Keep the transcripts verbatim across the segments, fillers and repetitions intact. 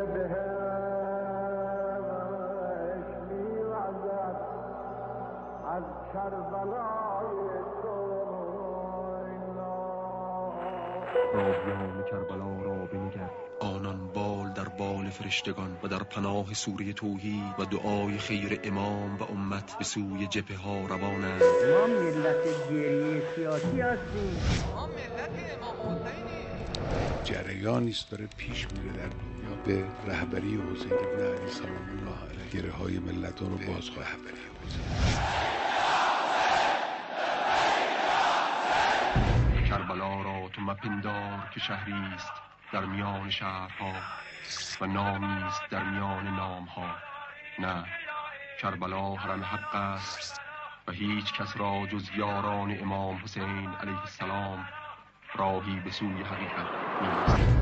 بهش میوزد از کربلای تو. راویان کربلا را بنگر، آنان بال در بال فرشتگان و در پناه سوره توحید و دعای خیر امام و امت به سوی جبهه ها روانند. ما ملت گریه سیاسی هستیم. ما ملت امام حسینیم. جریانی است داره پیش میره در دنیا به رهبری حسین ابن علی سلام الله علیه. گره های ملتان رو باز خواهد کربلا را تو مپندار که شهری است در میان شهرها و نامی است در میان نامها. نه، کربلا حرم حق است و هیچ کس را جز یاران امام حسین علیه السلام راهی به سوی حقیقت نیست.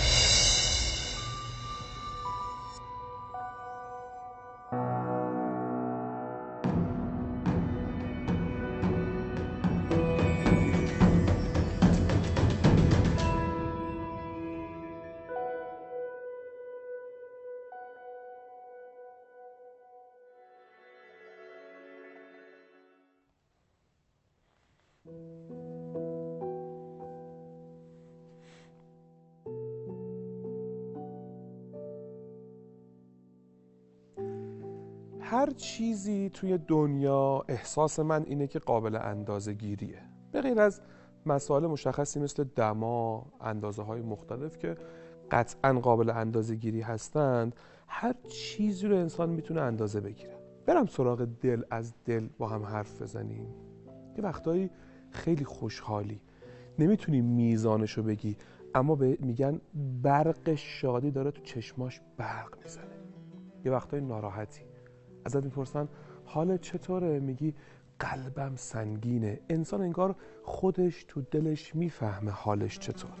هر چیزی توی دنیا احساس من اینه که قابل اندازه گیریه، به غیر از مسائل مشخصی مثل دما، اندازه های مختلف که قطعاً قابل اندازه گیری هستند. هر چیزی رو انسان میتونه اندازه بگیره. برم سراغ دل، از دل با هم حرف بزنیم. یه وقتایی خیلی خوشحالی، نمیتونی میزانشو بگی، اما میگن برق شادی داره تو چشماش برق میزنه. یه وقتایی ناراحتی، ازت میپرسن حالت چطوره؟ میگی قلبم سنگینه. انسان انگار خودش تو دلش میفهمه حالش چطوره.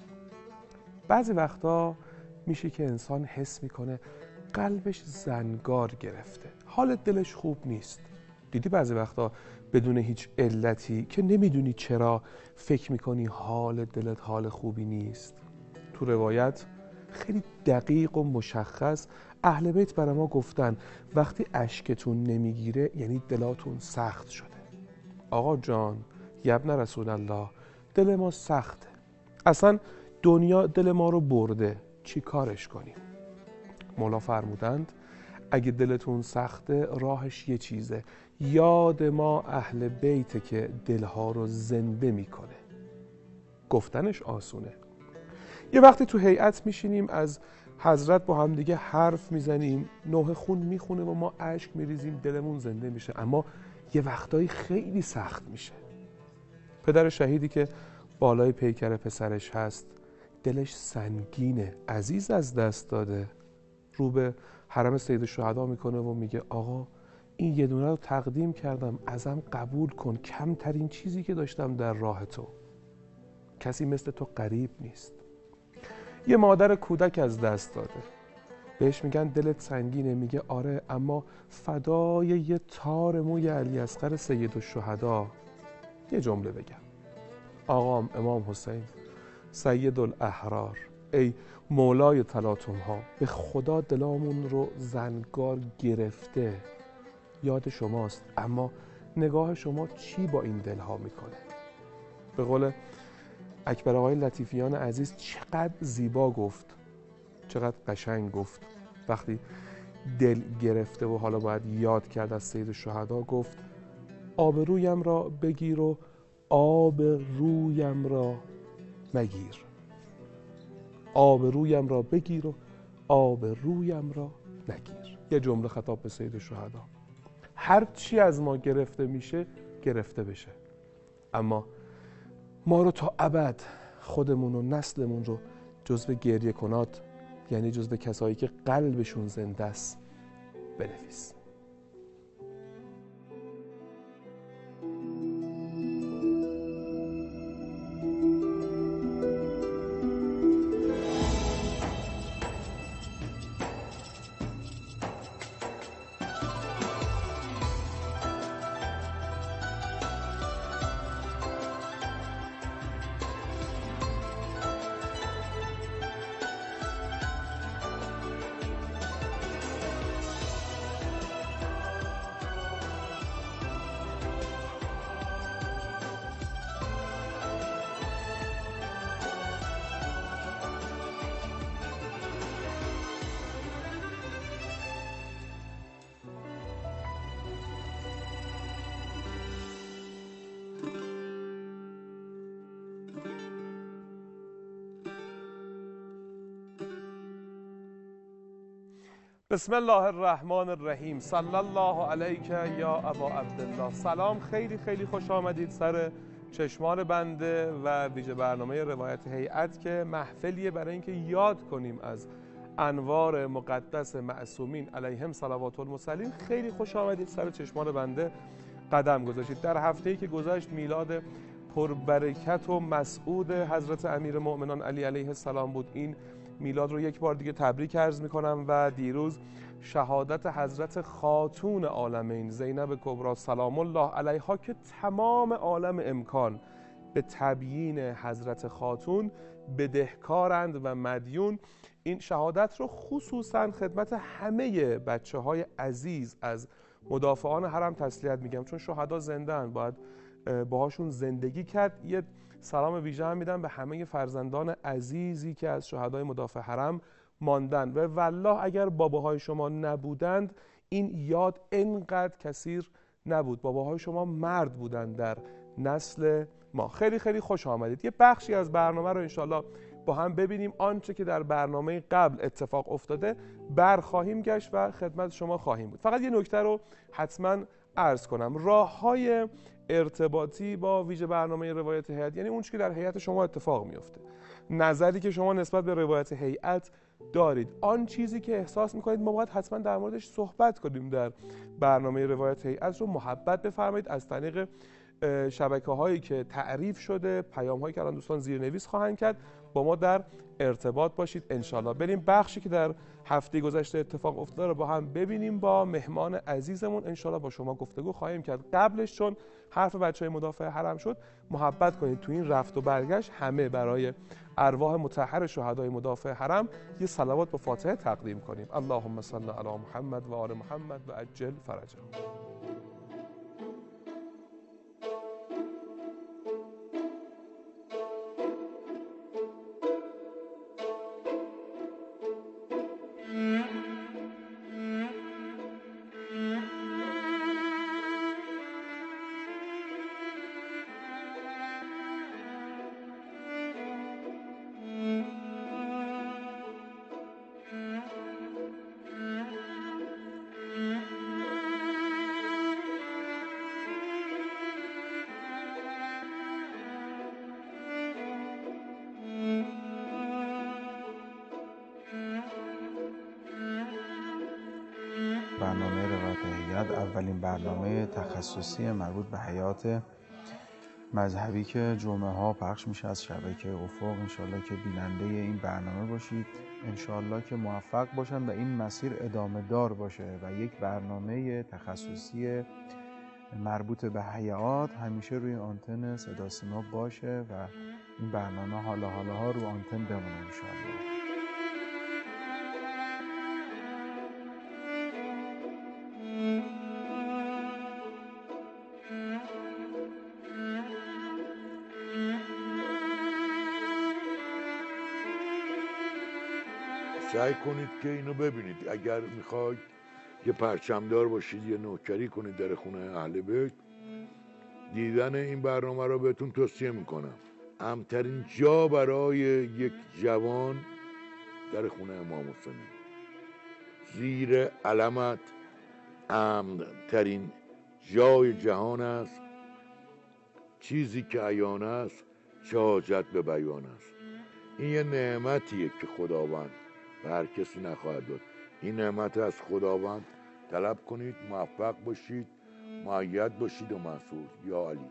بعضی وقتا میشه که انسان حس میکنه قلبش زنگار گرفته، حال دلش خوب نیست. دیدی بعضی وقتا بدون هیچ علتی که نمیدونی چرا فکر میکنی حال دلت حال خوبی نیست. تو روایت خیلی دقیق و مشخص اهل بیت برای ما گفتن وقتی اشکتون نمیگیره یعنی دلاتون سخت شده. آقا جان، یبن رسول الله، دل ما سخته، اصلا دنیا دل ما رو برده، چی کارش کنیم؟ مولا فرمودند اگه دلتون سخته راهش یه چیزه، یاد ما اهل بیته که دلها رو زنده میکنه. گفتنش آسونه. یه وقتی تو هیئت میشینیم از حضرت با هم دیگه حرف میزنیم، نوح خون میخونه و ما اشک میریزیم، دلمون زنده میشه. اما یه وقتایی خیلی سخت میشه. پدر شهیدی که بالای پیکر پسرش هست دلش سنگینه، عزیز از دست داده، رو به حرم سید الشهدا میکنه و میگه آقا این یه دونه رو تقدیم کردم، ازم قبول کن، کمترین چیزی که داشتم در راه تو، کسی مثل تو قریب نیست. یه مادر کودک از دست داده، بهش میگن دلت سنگینه، میگه آره، اما فدای یه تار موی علی اصغر سید الشهدا یه جمله بگم. آقام امام حسین سید الاحرار، ای مولای تلاطم ها، به خدا دلامون رو زنگار گرفته، یاد شماست، اما نگاه شما چی با این دلها میکنه؟ به قول اکبر آقای لطیفیان عزیز چقدر زیبا گفت، چقدر قشنگ گفت. وقتی دل گرفته و حالا باید یاد کرد از سید الشهدا، گفت آبرویم را بگیر و آب رویم را مگیر. آبرویم را بگیر و آب رویم را نگیر. یه جمله خطاب به سید الشهدا. هر چی از ما گرفته میشه گرفته بشه، اما ما رو تا ابد، خودمون و نسلمون رو جزو گریه کنات، یعنی جزو کسایی که قلبشون زنده است، بنویس. بسم الله الرحمن الرحیم. صلی الله علیک یا ابا عبدالله. سلام، خیلی خیلی خوش آمدید سر چشمان بنده و ویژه برنامه روایت هیئت که محفلیه برای اینکه یاد کنیم از انوار مقدس معصومین علیهم صلوات المرسلین. خیلی خوش آمدید سر چشمان بنده قدم گذاشتید. در هفته‌ای که گذشت میلاد پربرکت و مسعود حضرت امیرالمؤمنین علی علیه السلام بود. این میلاد رو یک بار دیگه تبریک عرض میکنم و دیروز شهادت حضرت خاتون عالمین زینب کبری سلام الله علیها که تمام عالم امکان به تبیین حضرت خاتون بدهکارند و مدیون. این شهادت رو خصوصا خدمت همه بچه های عزیز از مدافعان حرم تسلیت میگم، چون شهدا زنده اند، باید باهاشون زندگی کرد. یه سلام ویژه هم میدم به همه فرزندان عزیزی که از شهدای مدافع حرم ماندن و والله اگر باباهای شما نبودند این یاد انقدر کثیر نبود. باباهای شما مرد بودن در نسل ما. خیلی خیلی خوش آمدید. یه بخشی از برنامه رو انشالله با هم ببینیم. آنچه که در برنامه قبل اتفاق افتاده برخواهیم گشت و خدمت شما خواهیم بود. فقط یه نکته رو حتما عرض کنم. راه‌های ارتباطی با ویژه برنامه روایت هیئت، یعنی اون چیزی که در هیئت شما اتفاق میفته، نظری که شما نسبت به روایت هیئت دارید، آن چیزی که احساس میکنید ما باید حتما در موردش صحبت کنیم در برنامه روایت هیئت رو محبت بفرمایید از طریق شبکه هایی که تعریف شده، پیام هایی که الان دوستان زیرنویس خواهند کرد، با ما در ارتباط باشید انشالله. بریم بخشی که در هفته گذشته اتفاق افتاده رو با هم ببینیم. با مهمان عزیزمون انشالله با شما گفتگو خواهیم کرد. قبلش چون حرف بچه های مدافع حرم شد، محبت کنید تو این رفت و برگشت همه برای ارواح مطهر شهدای مدافع حرم یه صلوات با فاتحه تقدیم کنیم. اللهم صل علی محمد و آل محمد و عجل فرجهم. برنامه روایت هیئت اولین برنامه تخصصی مربوط به حیات مذهبی که جمعه ها پخش میشه از شبکه افق. انشالله که بیننده این برنامه باشید، انشالله که موفق باشن و این مسیر ادامه دار باشه و یک برنامه تخصصی مربوط به حیات همیشه روی آنتن صدا سیما باشه و این برنامه حالا حالا ها رو آنتن بمونه انشالله. سعی کنید که اینو ببینید. اگر میخواید یه پرچمدار باشید، یه نوکری کنید در خونه اهل بیت، دیدن این برنامه رو بهتون توصیه میکنم. امترین جا برای یک جوان در خونه امام حسین، زیر علمت امن ترین جای جهان است. چیزی که عیان است چه حاجت به بیان است. این یه نعمتیه که خداوند به هر کسی نخواهد داد. این نعمت از خداوند طلب کنید، موفق باشید، مؤید باشید و منصور. یا علی.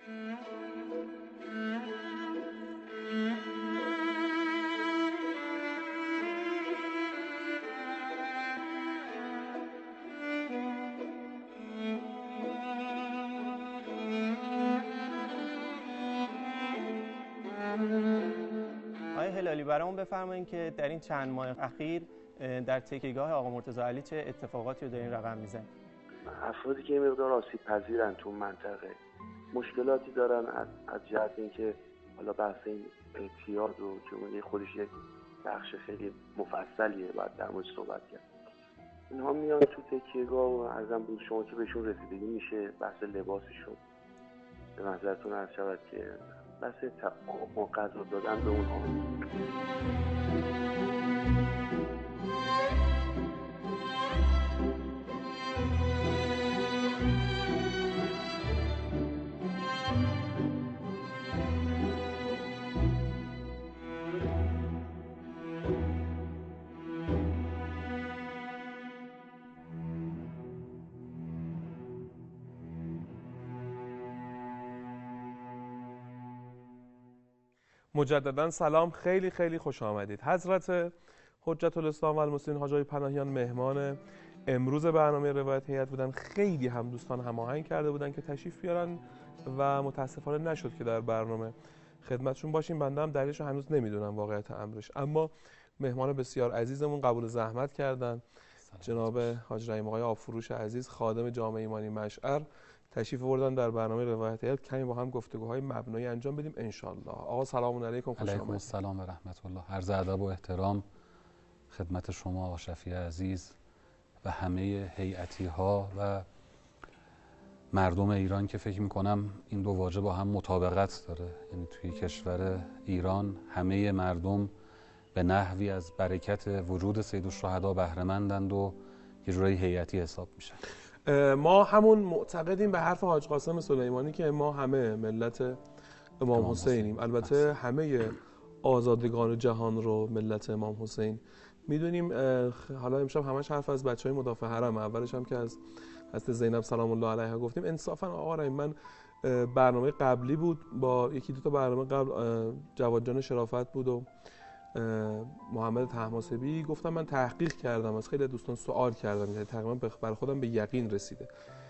آقای هلالی برامون بفرمایید که در این چند ماه اخیر در تکیهگاه آقا مرتضی علی چه اتفاقاتی رو دارین رقم میزنید؟ افرادی که مقدار آسیب پذیرن تو منطقه مشکلاتی دارن از از جهت اینکه حالا بحث این اعتیاد و جمله خودش یک بخش خیلی مفصلیه باید در موردش صحبت کرد. اینها میان تو تکیهگاه و عرضم بود شما که بهشون رسیدگی میشه، بحث لباسشون به نظرتون عرض شود که بحث غذا دادن به اونها. مجددا سلام، خیلی خیلی خوش آمدید. حضرت حجت الاسلام و المسلمین حاج آقای پناهیان مهمان امروز برنامه روایت هیئت بودن. خیلی هم دوستان هماهنگ کرده بودن که تشریف بیارن و متاسفانه نشد که در برنامه خدمتشون باشیم. بنده هم دلیلش رو هنوز نمیدونم واقعیت امرش، اما مهمان بسیار عزیزمون قبول زحمت کردن. جناب حاج رحیم آقای آبفروش عزیز، خادم جامعه ایمانی مشعر، تشریف آوردن در برنامه روایت هیئت. کمی با هم گفتگوهای مبنایی انجام بدیم ان شاء الله. آقا سلام علیکم، خوش آمدید. علیکم السلام و رحمت الله. عرض ادب و احترام خدمت شما آقا شفیع عزیز و همه هیئتی ها و مردم ایران که فکر میکنم این دو واژه با هم مطابقت داره. یعنی توی کشور ایران همه مردم به نحوی از برکت وجود سیدالشهدا بهره مندند و یه جورایی هیئتی حساب میشن. ما همون معتقدیم به حرف حاج قاسم سلیمانی که ما همه ملت امام حسینیم. البته همه آزادگان جهان رو ملت امام حسین میدونیم. حالا امشب همش حرف از بچهای مدافع حرم، اولش هم که از حضرت زینب سلام الله علیها گفتیم. انصافا آقا رحیم، من برنامه قبلی بود با یکی دو تا برنامه قبل، جواد جان شرافت بود و محمد طهماسبی، گفتم من تحقیق کردم، از خیلی دوستان سوال کردم، یعنی تقریبا برای خودم به یقین رسیده.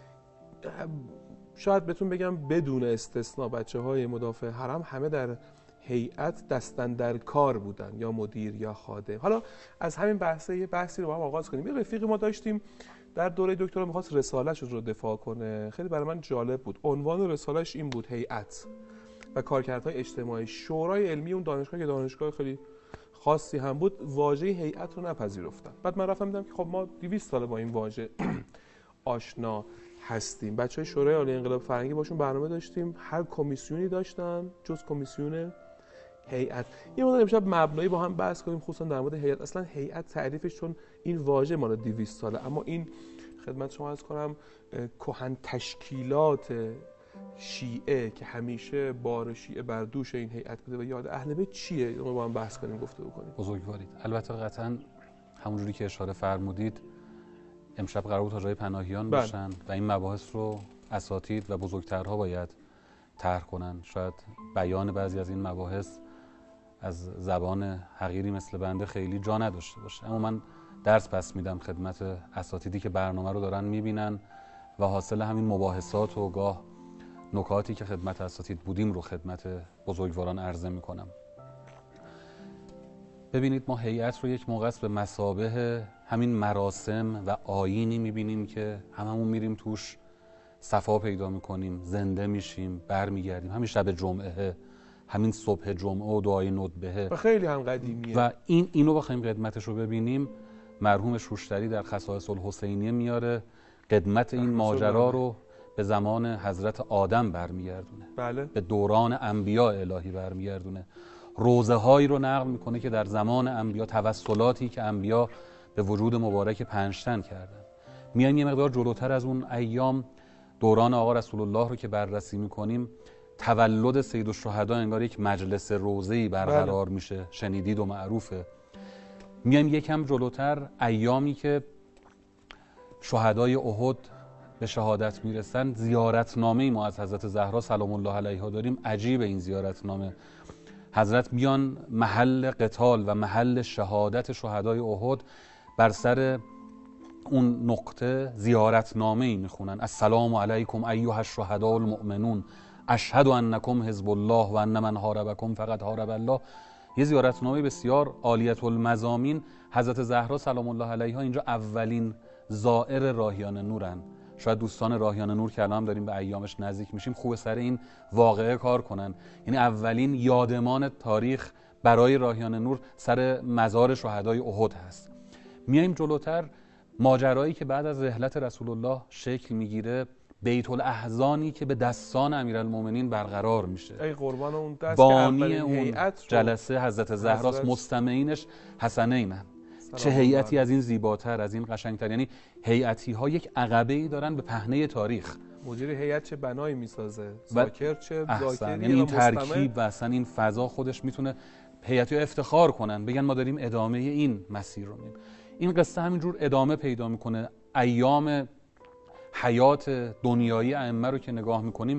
شاید بهتون بگم بدون استثناء بچه‌های مدافع حرم همه در هیئت دستن در کار بودن، یا مدیر یا خادم. حالا از همین بحثه یه بحثی رو با هم آغاز کنیم. یه رفیقی ما داشتیم در دوره دکترا می‌خواست رساله‌اش رو دفاع کنه. خیلی برای من جالب بود. عنوان رساله‌اش این بود: هیئت و کارکردهای اجتماعی. شورای علمی اون دانشگاه که دانشگاه خیلی خاصی هم بود، واژه هیئت رو نپذیرفتن. بعد من رفتم دیدم که خب ما دویست سال با این واژه آشنا هستیم. بچهای شورای عالی انقلاب فرهنگی باشون برنامه داشتیم، هر کمیسیونی داشتن جز کمیسیون هیئت. یه مقدار امشب مبنایی با هم بحث کنیم، خصوصا در مورد هیئت. اصلا هیئت تعریفش، چون این واژه مال دویست ساله، اما این خدمت شما عرض کنم کهن تشکیلات شیعه که همیشه بار شیعه بر دوش این هیئت بوده و یاد اهل بیت چیه، ما با هم بحث کنیم، گفتگو کنیم. بزرگوارید. البته قطعاً همونجوری که اشاره فرمودید امشب قرار بود حاج آقای پناهیان باشن و این مباحث رو اساتید و بزرگترها باید طرح کنن. شاید بیان بعضی از این مباحث از زبان حقیری مثل بنده خیلی جا نداشته باشه، اما من درس پس میدم خدمت اساتیدی که برنامه رو دارن میبینن و حاصل همین مباحثات و گاه نکاتی که خدمت اساتید بودیم رو خدمت بزرگواران عرضه میکنم. ببینید، ما هیئت رو یک موقع به مثابه همین مراسم و آیینی میبینیم که هممون میریم توش صفا پیدا میکنیم، زنده میشیم، برمیگردیم. همین شب جمعه، همین صبح جمعه و دعای ندبه و خیلی هم قدیمیه. و این اینو بخوایم قدمتش رو ببینیم، مرحوم شوشتری در خصائص الحسینیه میاره قدمت این ماجرا رو به زمان حضرت آدم برمیگردونه. بله. به دوران انبیاء الهی برمیگردونه. روزه هایی رو نقل میکنه که در زمان انبیا، توسلاتی که انبیا به وجود مبارک پنجتن کردن. میایم یه مقدار جلوتر از اون ایام، دوران آقا رسول الله رو که بررسی میکنیم، تولد سیدالشهدا انگار یک مجلس روزه‌ای برقرار بله. میشه، شنیدید و معروفه. میایم یکم جلوتر، ایامی که شهدای احد به شهادت میرسن، زیارتنامه ما از حضرت زهرا سلام الله علیها داریم. عجیب این زیارتنامه. حضرت بیان محل قتال و محل شهادت شهدای احد، بر سر اون نقطه زیارتنامه ای میخونن: السلام علیکم ایها الشهداء المؤمنون اشهد انکم حزب الله و ان من حاربکم فقد حارب الله. یه زیارتنامه بسیار عالیة المضامین. حضرت زهرا سلام الله علیها اینجا اولین زائر راهیان نورن. شاید دوستان راهیان نور که الان داریم به ایامش نزدیک میشیم خوب سر این واقعه کار کنن. یعنی اولین یادمان تاریخ برای راهیان نور سر مزار شهدای احد هست. میایم جلوتر، ماجرایی که بعد از رحلت رسول الله شکل میگیره، بیت الاحزانی که به دستان امیرالمومنین برقرار میشه. ای قربان اون دست بانی اون جلسه حضرت زهراست، حضرت... مستمعینش حسنینن. چه هیئتی از این زیباتر، از این قشنگتر. یعنی هیئتی ها یک عقبه‌ای دارن به پهنه تاریخ. مدیر هیئت چه بنایی میسازه، ذاکر چه ذاکری. یعنی این ترکیب و اصلا این فضا خودش میتونه هیئتی ها افتخار کنن، بگن ما داریم ادامه این مسیر رو میریم. این قصه همینجور ادامه پیدا میکنه. ایام حیات دنیایی ائمه رو که نگاه میکنیم،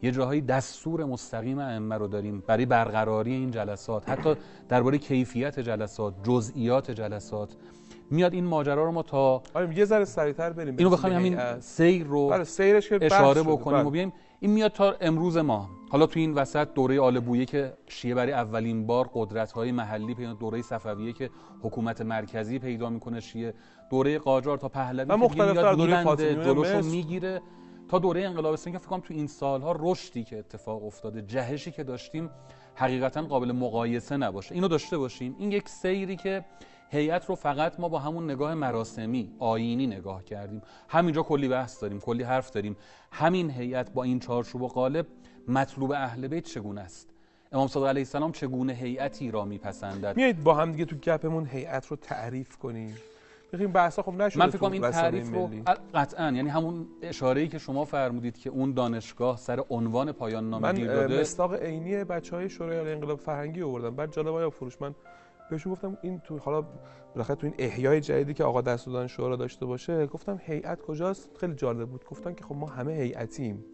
یه جاهایی دستور مستقیم ائمه رو داریم برای برقراری این جلسات، حتی درباره کیفیت جلسات، جزئیات جلسات. میاد این ماجرا رو ما تا آره یه ذره سریعتر بریم، اینو بخوایم همین سیر رو بله سیرش که اشاره بکنیم و بیایم. این میاد تا امروز ما. حالا تو این وسط دوره آل بویه که شیعه برای اولین بار قدرت‌های محلی پیدا، دوره صفویه که حکومت مرکزی پیدا میکنه شیعه، دوره قاجار تا پهلوی که میاد میبنده جلوشو میگیره، تا دوره انقلاب اسلامی که فکر کنم تو این سالها رشدی که اتفاق افتاده، جهشی که داشتیم حقیقتا قابل مقایسه نباشه. اینو داشته باشیم. این یک سیری که هیئت رو فقط ما با همون نگاه مراسمی آیینی نگاه کردیم. همینجا کلی بحث داریم، کلی حرف داریم. همین هیئت با این چارچوب و قالب مطلوب اهل بیت چگونه است؟ امام صادق علیه السلام چگونه هیئتی را میپسندد؟ میایید با هم دیگه تو گپمون هیئت رو تعریف کنیم. ببین بحثا خب نشده. من فکر کنم این تعریف رو قطعاً، یعنی همون اشاره‌ای که شما فرمودید که اون دانشگاه سر عنوان پایان نامه گیر داده، من مصداق عینی بچهای شورای انقلاب فرهنگی آوردم. بعد جالب آیا فروش من بهشون گفتم این تو حالا بالاخره تو این احیای جدیدی که آقا دستورالعمل شورا داشته باشه، گفتم هیئت کجاست؟ خیلی جالب بود. گفتن که خب ما همه هیئتیم.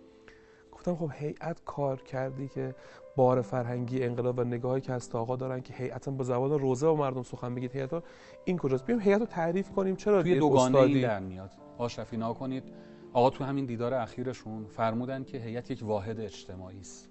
گفتم خب هیئت کار کردی که بار فرهنگی انقلاب و نگاهی که هست آقا دارن که هیئتاً با زبان روزه و مردم سخن بگید، هیئت این کجاست؟ بیام هیئت رو تعریف کنیم. چرا توی دوگانه این در میاد؟ آشرفی نکنید آقا تو همین دیدار اخیرشون فرمودن که هیئت یک واحد اجتماعی است.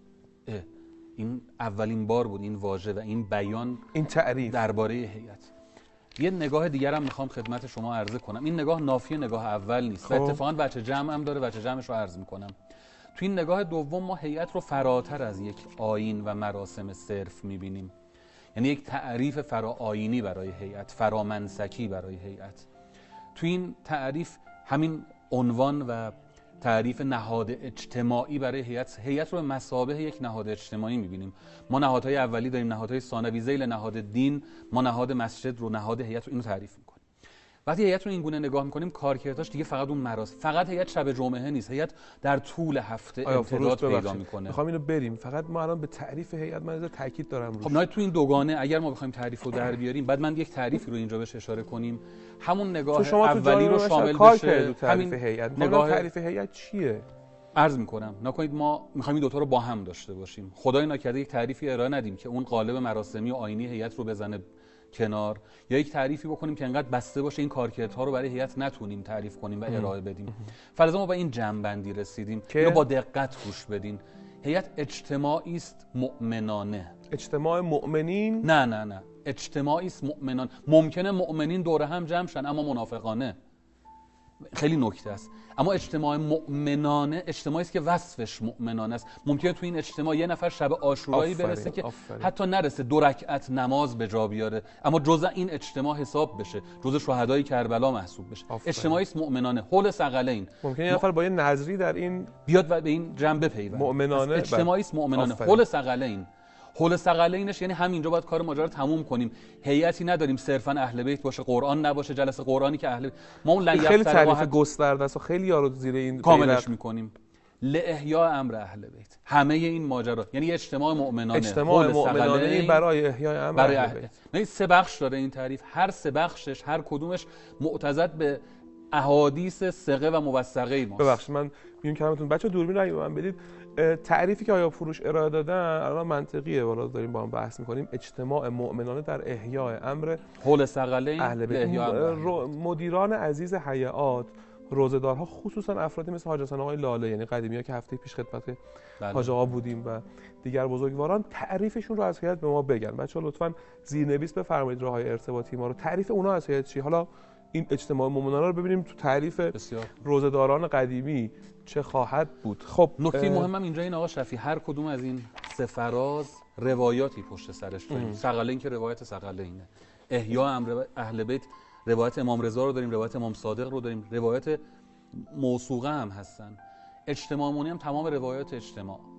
این اولین بار بود این واژه و این بیان، این تعریف درباره هیئت. یه نگاه دیگر هم میخوام خدمت شما عرضه کنم. این نگاه نافی نگاه اول نیست خب. و اتفاقاً وجه جمع هم داره، وجه جمعش رو عرض میکنم. تو این نگاه دوم ما هیئت رو فراتر از یک آیین و مراسم صرف میبینیم، یعنی یک تعریف فرا آیینی برای هیئت، فرامنسکی برای هیئت. تو این تعریف همین عنوان و تعریف نهاد اجتماعی برای هیئت، هیئت رو به مثابه یک نهاد اجتماعی می‌بینیم. ما نهادهای اولی داریم، نهادهای ثانوی ذیل نهاد دین، ما نهاد مسجد رو، نهاد هیئت رو اینو تعریف می‌کنیم. وقتی هیئت رو این گونه نگاه می‌کنیم کارکرداش دیگه فقط اون مراسم، فقط هیئت شب جمعه نیست، هیئت در طول هفته امتداد پیدا می‌کنه. می‌خوام اینو بریم، فقط ما الان به تعریف هیئت من از تاکید دارم روش. خب نه تو این دوگانه اگر ما بخوایم تعریف رو در بیاریم، بعد من یک تعریفی رو اینجا بهش اشاره کنیم، همون نگاه اولی رو شامل بشه. همین هیئت، نگاه تعریف هیئت چیه؟ عرض میکنم نکنید ما میخوایم این دوتا رو با هم داشته باشیم. خدای نکرده یک تعریفی ارائه ندیم که اون قالب مراسمی و آیینی هیئت رو بزنه کنار، یا یک تعریفی بکنیم که انقدر بسته باشه این کارکردها رو برای هیئت نتونیم تعریف کنیم و ارائه بدیم. فرضاً ما با این جمع‌بندی رسیدیم که با دقت گوش بدین. هیئت اجتماعی است مؤمنانه. اجتماع مؤمنین؟ نه نه نه، اجتماعی است مؤمنان. ممکنه مؤمنین دوره هم جمع شن اما منافقانه. خیلی نکته است. اما اجتماع مؤمنانه اجتماعی است که وصفش مؤمنانه است. ممکنه تو این اجتماع یه نفر شب عاشورایی برسه که آفرین. حتی نرسه دو رکعت نماز به جا بیاره، اما جزء این اجتماع حساب بشه، جزء شهدای کربلا محسوب بشه. اجتماعی است مؤمنانه، حول ثقلین. ممکنه یه نفر با یه نظری در این بیاد و به این جنبه پیوند. مؤمنانه اجتماعی است مؤمنانه، حول ثقلین. حول ثقلینش یعنی همینجا باید کار ماجرا رو تموم کنیم. هیئتی نداریم صرفا اهل بیت باشه، قرآن نباشه، جلسه قرآنی که اهل ما اون لن خیلی تعریف گسترده است و خیلی یارو زیر این کاملش میکنیم. لاحیاء امر اهل بیت، همه این ماجرا یعنی اجتماع مؤمنانه، اجتماع مؤمنانه برای احیای امر برای اهل بیت. یعنی سه بخش داره این تعریف، هر سه بخشش هر کدومش معتضد به احادیث ثقه و موثقه ماست. ببخشید من میگم کلامتون بچا دوربین رو من بدید. تعریفی که آیا فروش ارائه دادن الان منطقیه، والا داریم با هم بحث میکنیم. اجتماع مؤمنانه در احیای امر حول ثقلین اهل بیت. مدیران عزیز هیئات، روزه‌دارها، خصوصا افرادی مثل حاج حسن آقای لاله، یعنی قدیمی‌ها که هفته پیش خدمت حاج آقا بودیم و دیگر بزرگواران، تعریفشون رو از هیئت به ما بگن. بچه‌ها لطفاً زیرنویس بفرمایید راههای ارتباطی ما رو. تعریف اونها از هیئت چی؟ حالا این اجتماع مؤمنانه رو ببینیم تو تعریف روزه‌داران قدیمی چه خواهد بود. خب نکته مهمم اینجا این آقا شفیع، هر کدوم از این سه فراز روایاتی پشت سرش داریم. ثقلین که روایت ثقلینه، احیا امر اهل بیت روایت امام رضا رو داریم، روایت امام صادق رو داریم، روایت موثوقه هم هستن. اجتماع مونی هم تمام روایات اجتماع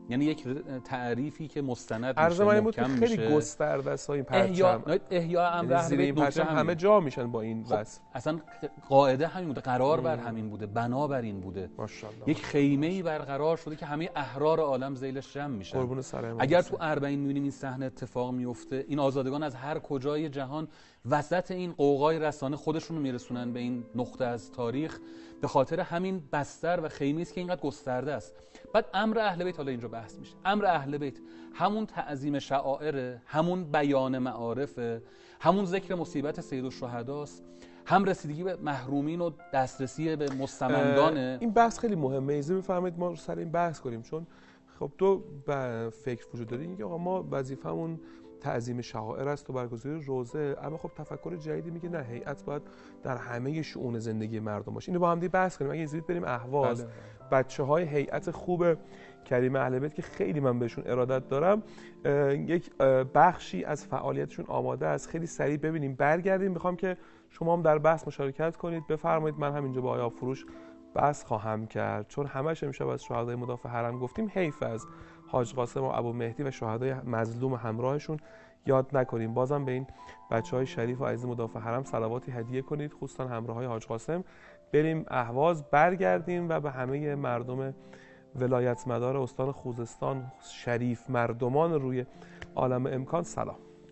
یعنی یک تعریفی که مستند میشه، عرض من این بود که محکم خیلی میشه. گسترده است این پرچم. احیا احیا امر یعنی زیر این اهل پرچم بیت همه جا میشن با این خب وصف. اصلا قاعده همین بوده، قرار بر همین بوده، بنا بر این بوده. ماشاءالله. یک خیمه‌ای برقرار شده که همه احرار عالم ذیلش جمع میشن. قربون سر امام اگر حسین. تو اربعین میبینیم این صحنه اتفاق میفته، این آزادگان از هر کجای جهان وسط این قوقای رسانه خودشون رو میرسونن به این نقطه از تاریخ، به خاطر همین بستر و خیمه‌ای است که اینقدر گسترده است. بعد امر اهل بیت، حالا اینجا بحث میشه، امر اهل بیت همون تعظیم شعائر، همون بیان معارف، همون ذکر مصیبت سیدالشهداست، هم رسیدگی به محرومین و دسترسی به مستمندانه. این بحث خیلی مهمه. ایزه بفرمایید ما سر این بحث کنیم، چون خب دو فکر وجود داره. اینکه آقا ما وظیفمون تعظیم شعائر است و برگزاری روزه، اما خب تفکر جدیدی میگه نه، هیئت باید در همه شؤون زندگی مردم باشه. اینو با هم دیگه بحث کنیم. اگه ایزید بریم اهواز، بچه‌های هیئت خوب کریم اهل بیت که خیلی من بهشون ارادت دارم، یک بخشی از فعالیتشون آماده است، خیلی سریع ببینیم برگردیم. میخوام که شما هم در بحث مشارکت کنید. بفرمایید. من همینجا با آیا فروش بحث خواهم کرد، چون همش امشب از شهدای مدافع حرم گفتیم، حیف از حاج قاسم و ابو مهدی و شهدای مظلوم همراهشون یاد نکنیم. بازم به این بچهای شریف و عزیز مدافع حرم صلواتی هدیه کنید، خصوصا همراهای حاج قاسم. بریم اهواز، برگردیم و به همه مردم ولایت مدار استان خوزستان، شریف مردمان روی عالم امکان سلام.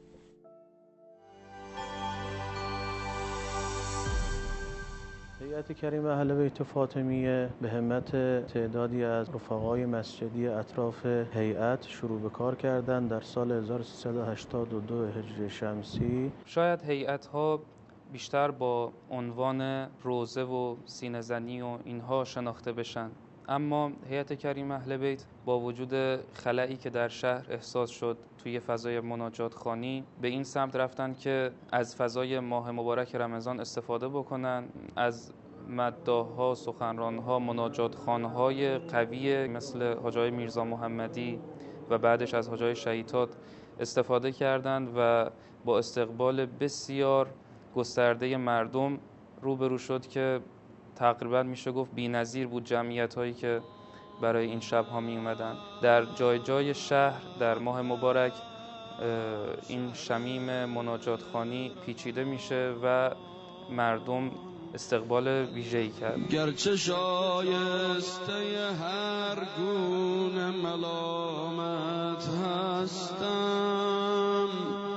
هیئت کریم اهل بیت فاطمیه به همت تعدادی از رفقای مسجدی اطراف هیئت شروع به کار کردند در سال هزار و سیصد و هشتاد و دو هجری شمسی. شاید هیئت‌ها بیشتر با عنوان روزه و سینه زنی و اینها شناخته بشن، اما هیئت کریم اهل بیت با وجود خلایی که در شهر احساس شد توی فضای مناجات خوانی، به این سمت رفتن که از فضای ماه مبارک رمضان استفاده بکنن، از مداح‌ها، سخنران‌ها، مناجات خوان‌های قوی مثل حاجی میرزا محمدی و بعدش از حاجی شهیدات استفاده کردند و با استقبال بسیار گسترده مردم روبرو شد که تقریبا میشه گفت بی‌نظیر بود جمعیت هایی که برای این شب ها می اومدن. در جای جای شهر در ماه مبارک این شمیم مناجات خوانی پیچیده میشه و مردم استقبال ویژه‌ای کرد. گرچه شایسته هر گونه ملامت هستم،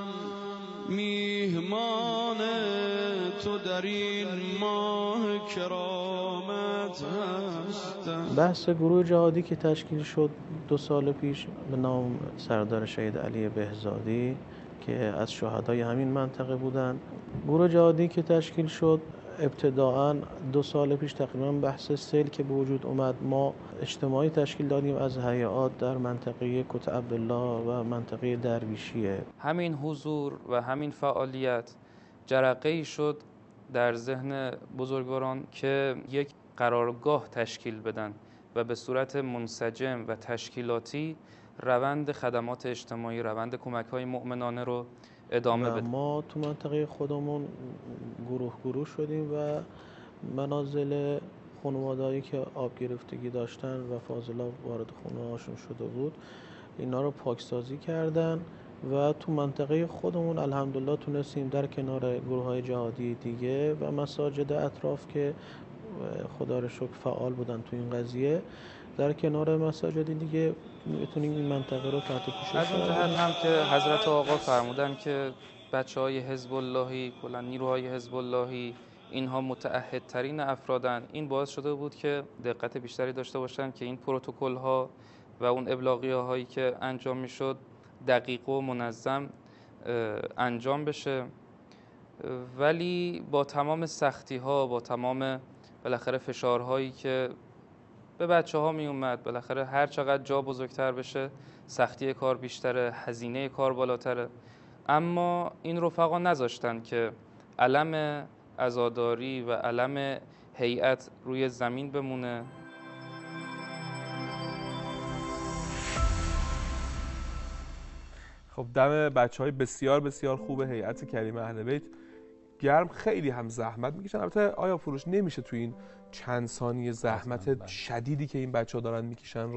میهمان تو در این ماه کرامت هستم. بحث گروه جهادی که تشکیل شد دو سال پیش به نام سردار شهید علی بهزادی که از شهدای همین منطقه بودند. گروه جهادی که تشکیل شد ابتداعاً دو سال پیش تقریباً بحث سیل که به وجود اومد، ما اجتماعی تشکیل دادیم از هیئات در منطقه کت عبدالله و منطقه درویشیه. همین حضور و همین فعالیت جرقه‌ای شد در ذهن بزرگواران که یک قرارگاه تشکیل بدن و به صورت منسجم و تشکیلاتی روند خدمات اجتماعی، روند کمک‌های مؤمنانه رو ادامه بدن. ما تو منطقه خودمون گروه گروه شدیم و منازل خانواده‌ای که آب گرفتگی داشتن و فاضلاب وارد خونه هاشون شده بود اینا رو پاکسازی کردن و تو منطقه خودمون الحمدلله تونستیم در کنار گروه‌های جهادی دیگه و مساجد اطراف که خدا رو شکر فعال بودن تو این قضیه، در کنار مساجد دیگه میتونیم این منطقه رو تحت پوشش از اون جهت هم که حضرت آقا فرمودن که بچه‌های حزب اللهی، کلا نیروهای حزب اللهی اینها متعهدترین افرادن، این باعث شده بود که دقت بیشتری داشته باشن که این پروتکل ها و اون ابلاغیه هایی که انجام میشد دقیق و منظم انجام بشه. ولی با تمام سختی ها، با تمام بالاخره فشارهایی که به بچه ها می اومد، بالاخره هر چقدر جا بزرگتر بشه سختی کار بیشتره، هزینه کار بالاتره، اما این رفقا نذاشتن که علم عزاداری و علم هیئت روی زمین بمونه. خب دم بچهای بسیار بسیار خوب هیئت کریم اهل بیت گرم، خیلی هم زحمت میکشن. البته آیا فروش نمیشه تو این چند ثانیه زحمت شدیدی که این بچه‌ها دارن میکشن رو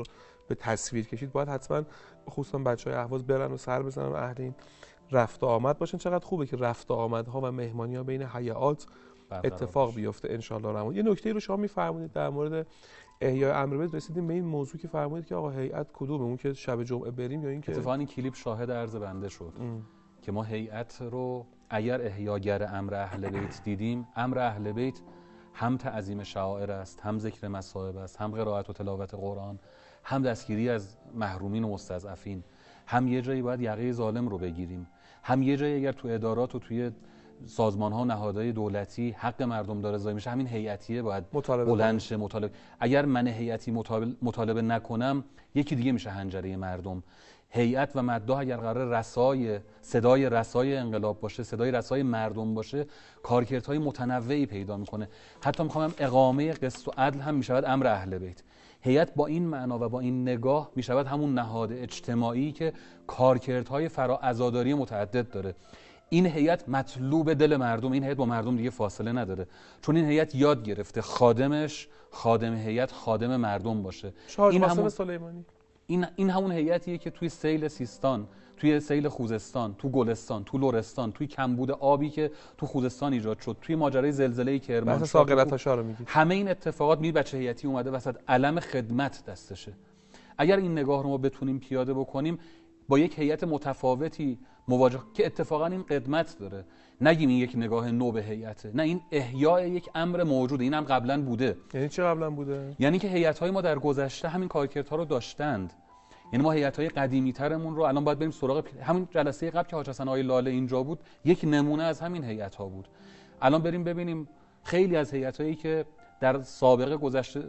به تصویر کشید، باید حتما خصوصا بچهای اهواز برن و سر بزنن و اهل این رفت و آمد باشن. چقدر خوبه که رفت و آمدها و مهمانی‌ها بین هیئات اتفاق بیفته ان شاء الله رحمان. یه نکته رو شما می‌فرمایید در مورد احیای امر بیت، رسیدیم به این موضوع که فرمودید که آقا هیئت کدومه، اون که شب جمعه بریم یا این که اتفاقا این کلیپ شاهد عرض بنده شد ام. که ما هیئت رو اگر احیاگر امر اهل بیت دیدیم، امر اهل بیت هم تعظیم شعائر است، هم ذکر مصائب است، هم قرائت و تلاوت قرآن، هم دستگیری از محرومین و مستضعفین، هم یه جایی باید یقه ظالم رو بگیریم، هم یه جایی اگر تو ادارات و توی سازمان‌ها و نهادهای دولتی حق مردم داره ضایع میشه، همین هیئتیه باید بلند شه مطالبه. اگر من هیئتی مطالبه نکنم، یکی دیگه میشه حنجره مردم. هیئت و مداح اگر قرار رسای صدای رسای انقلاب باشه، صدای رسای مردم باشه، کارکردهای متنوعی پیدا میکنه. حتی میخوام اقامه قسط و عدل هم میشود امر اهل بیت. هیئت با این معنا و با این نگاه میشود همون نهاد اجتماعی که کارکردهای فرا عزاداری متعدد داره. این هیئت مطلوب دل مردم، این هیئت با مردم دیگه فاصله نداره، چون این هیئت یاد گرفته خادمش خادم هیئت خادم مردم باشه. این همون سلیمانی این این همون هیئتیه که توی سیل سیستان، توی سیل خوزستان، تو گلستان، تو لرستان، توی کمبود آبی که تو خوزستان ایجاد شد، توی ماجرای زلزله کرمانشاه، ساقلتاشا میگید، همه این اتفاقات می بچه هیئتی اومده وسط، علم خدمت دستشه. اگر این نگاه رو ما بتونیم پیاده بکنیم، با یک هیئت متفاوتی مواجه که اتفاقا این قدمت داره، نگیم این یک نگاه نو به هیئته، نه، این احیای یک امر موجوده، این هم قبلا بوده. یعنی چه قبلا بوده؟ یعنی که هیئت‌های ما در گذشته همین کارکردها رو داشتند. یعنی ما هیئت‌های قدیمی‌ترمون رو الان باید بریم سراغ همین جلسه قبل که حاج حسن آقای لاله اینجا بود، یک نمونه از همین هیئت‌ها بود. الان بریم ببینیم خیلی از هیئت‌هایی که در سابقه گذشته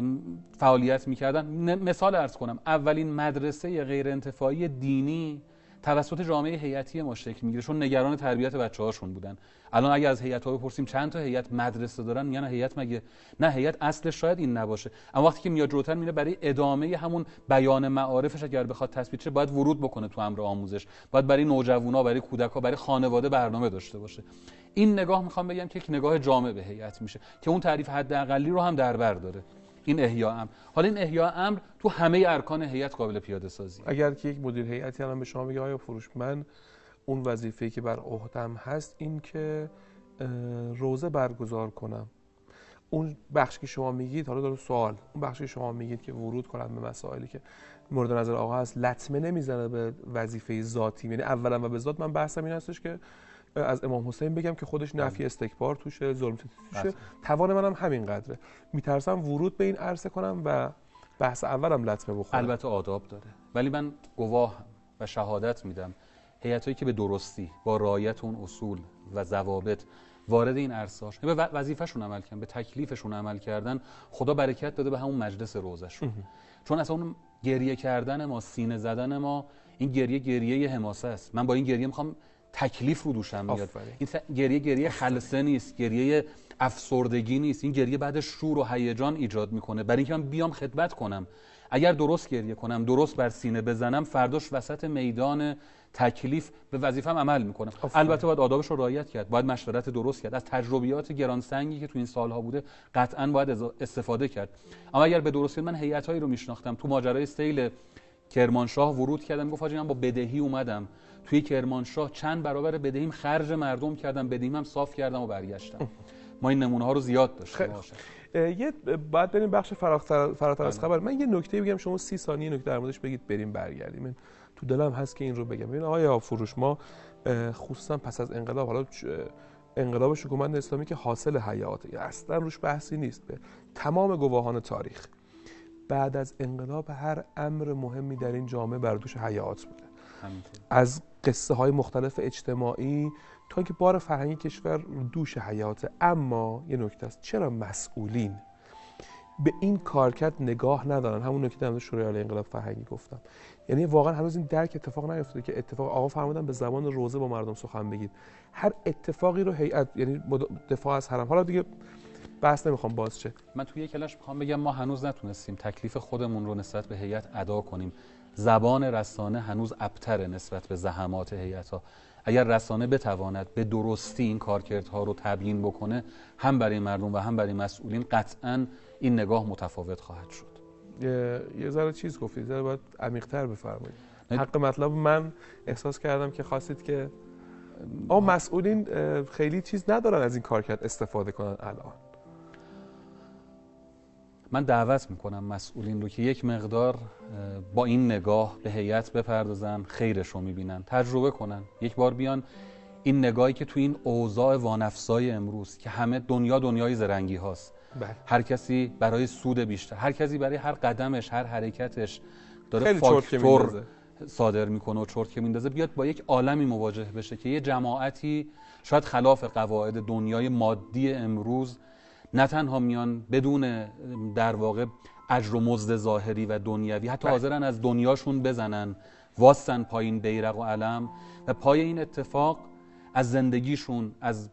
فعالیت می‌کردن، مثال عرض کنم، اولین مدرسه غیر انتفاعی دینی توسط جامعه هیئتی ما شکل میگیره، چون نگران تربیت بچه‌هاشون بودن. الان اگه از هیئت‌ها بپرسیم چند تا هیئت مدرسه دارن، میگن هیئت مگه؟ نه، هیئت اصلش شاید این نباشه، اما وقتی که میاد جلوتر میره برای ادامه همون بیان معارفش اگر بخواد تثبیت شه، باید ورود بکنه تو امر آموزش، باید برای نوجوانا، برای کودک‌ها، برای خانواده برنامه داشته باشه. این نگاه میخوام بگم که یک نگاه جامع به هیئت میشه که اون تعریف حداقلی رو هم در بر داره. این احیاء امر، حالا این احیاء امر تو همه ارکان هیئت قابل پیاده سازی. اگر که یک مدیر هیئتی الان به شما بگه آیا فروش، من اون وظیفه‌ای که بر عهدم هست این که روزه برگزار کنم، اون بخش که شما میگید، حالا داره سوال، اون بخشی که شما میگید که ورود کنم به مسائلی که مورد نظر آقا هست، لطمه نمیزنه به وظیفه ذاتی؟ یعنی اولا و به ذات من بحثم این هستش که از امام حسین بگم که خودش نفی استکبار توشه، ظلم توشه، توان منم همین قدره، میترسم ورود به این عرصه کنم و بحث اولم لطمه بخوره. البته آداب داره، ولی من گواه و شهادت میدم هیئتایی که به درستی با رعایت اون اصول و ضوابط وارد این عرصه‌اش به وظیفه‌شون عمل کردن، به تکلیفشون عمل کردن، خدا برکت داده به همون مجلس روزشون. چون اصلا اون گریه کردن ما، سینه زدن ما، این گریه گریه حماسه است. من با این گریه میخوام تکلیف رو دوشم میاد. این گریه گریه خلسه نیست، گریه افسردگی نیست، این گریه بعد شور و هیجان ایجاد میکنه، برای اینکه من بیام خدمت کنم. اگر درست گریه کنم، درست بر سینه بزنم، فرداش وسط میدان تکلیف به وظیفه‌ام عمل میکنم. البته باید آدابش رو رعایت کرد، باید مشورت درست کرد، از تجربیات گرانسنگی که تو این سالها بوده قطعاً باید استفاده کرد. اما اگر به درستی، من هیئت‌هایی رو میشناختم تو ماجرای سیل کرمانشاه ورود کردم، گفت حاجی من با بدهی اومدم توی کرمانشاه، چند برابر بدهیم خرج مردم کردم، بدهیم هم صاف کردم و برگشتم. ما این نمونه ها رو زیاد داشتیم. یه بعد بریم بخش فراتر فراتر از خبر. من یه نکته بگم، شما سی ثانیه نکته در موردش بگید بریم برگردیم. من تو دلم هست که این رو بگم. ببین آقای فروش، ما خصوصا پس از انقلاب، حالا انقلاب حکومت اسلامی که حاصل حیاته، اصلا روش بحثی نیست، به تمام گواهان تاریخ بعد از انقلاب هر امر مهمی در این جامعه بر دوش حیات بوده. از قصه های مختلف اجتماعی تا که بار فرهنگی کشور دوش حیاته. اما یه نکته است، چرا مسئولین به این کارکرد نگاه ندارن؟ همون نکته در مورد شورای عالی انقلاب فرهنگی گفتم، یعنی واقعا هنوز این درک اتفاق نیفتاده که اتفاق آقا فرمودن به زبان روزه با مردم سخن بگید. هر اتفاقی رو هیئت، یعنی دفاع از حرم، حالا دیگه بحث نمیخوام باز شه. من توی یک کلاش میخوام بگم ما هنوز نتونستیم تکلیف خودمون رو نسبت به هیئت ادا کنیم. زبان رسانه هنوز ابتره نسبت به زحمات هیئت‌ها. اگر رسانه بتواند به درستی این کارکردها رو تبیین بکنه، هم برای مردم و هم برای مسئولین قطعاً این نگاه متفاوت خواهد شد. یه, یه ذره چیز گفتید، ذره باید عمیق‌تر بفرمایید. حق مطلب من احساس کردم که خواستید که آ مسئولین خیلی چیز ندارن از این کارکرد استفاده کنن. الان من دعوت میکنم مسئولین رو که یک مقدار با این نگاه به هیئت بپردازن، خیرش رو میبینن، تجربه کنن، یک بار بیان این نگاهی که تو این اوضاع وانفسای امروز که همه دنیا دنیای زرنگی هاست، بله. هر کسی برای سود بیشتر، هر کسی برای هر قدمش، هر حرکتش داره خیلی فاکتور صادر میکنه و چرت که میندازه، بیاد با یک عالمی مواجه بشه که یه جماعتی شاید خلاف قواعد دنیای مادی امروز نه تنها میان بدون در واقع اجر و مزد ظاهری و دنیوی، حتی حاضرن از دنیاشون بزنن، واستن پایین بیرق و علم و پای این اتفاق از زندگیشون، از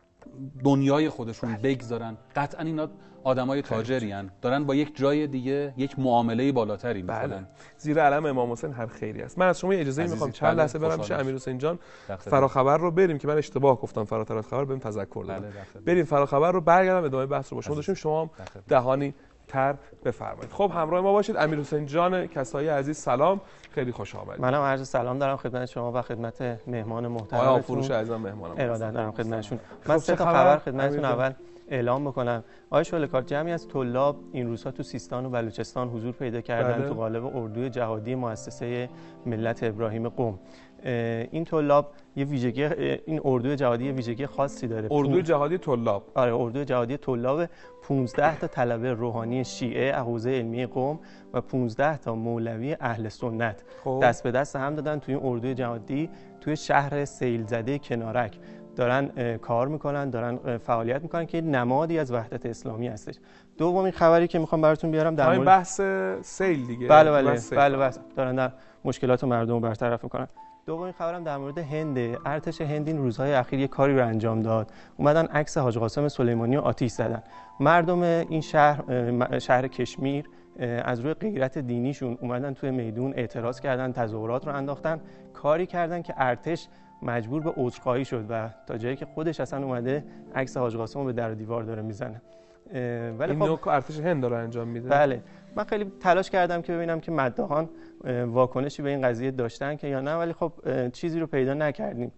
دنیای خودشون بگذارن. قطعا اینا آدمای تاجری هن. دارن با یک جای دیگه یک معامله بالاتری میکنن. بله. زیر علم امام حسین هر خیری است. من از شما اجازه میخوام چند لحظه برم پیش امیرحسین جان فراخبر رو بریم که من اشتباه گفتم، فراتر خبر بریم تذکر دادم. بریم فراخبر رو برگردم ادامه بحث رو با شما داشتیم. شما هم دهانی تر بفرمایید. خب همراه ما باشید. امیرحسین جان کسایی عزیز سلام، خیلی خوش آمدید. منم عرض سلام دارم خدمت شما و خدمت مهمان محترمتون. آقای فروش عزیزم مهمانم. ارادت دارم خدمتشون. من سه تا خبر خدمتتون اول اعلام بکنم. آقای شعله‌کار، جمعی از طلاب این روزها تو سیستان و بلوچستان حضور پیدا کردن بله. تو قالب اردوی جهادی مؤسسه ملت ابراهیم قم. این طلاب یه ویژگی، این اردوی جهادی یه ویژگی خاصی داره. اردوی جهادی طلاب. آره، اردوی جهادی طلاب پانزده تا طلبه روحانی شیعه حوزه علمی قم و پانزده تا مولوی اهل سنت خوب. دست به دست هم دادن توی این اردوی جهادی توی شهر سیل زده کنارک دارن کار میکنن، دارن فعالیت میکنن که نمادی از وحدت اسلامی هستش. دومین خبری که میخوام براتون بیارم در مورد بحث سیل دیگه. بله بله بله, بله, بله دارن در مشکلات مردم رو برطرف میکنن. دومین خبرم در مورد هند. ارتش هند این روزهای اخیر یه کاری رو انجام داد. اومدن عکس حاج قاسم سلیمانی رو آتیش زدن. مردم این شهر، شهر کشمیر، از روی غیرت دینیشون اومدن توی میدون اعتراض کردن، تظاهرات رو انداختن، کاری کردن که ارتش مجبور به عذرخواهی شد و تا جایی که خودش اصلا اومده عکس حاج قاسم رو به در دیوار داره میزنه. ولی خب اینو ارتش هند داره انجام میده. بله. من خیلی تلاش کردم که ببینم که مداحان واکنشی به این قضیه داشتن که یا نه، ولی خب چیزی رو پیدا نکردیم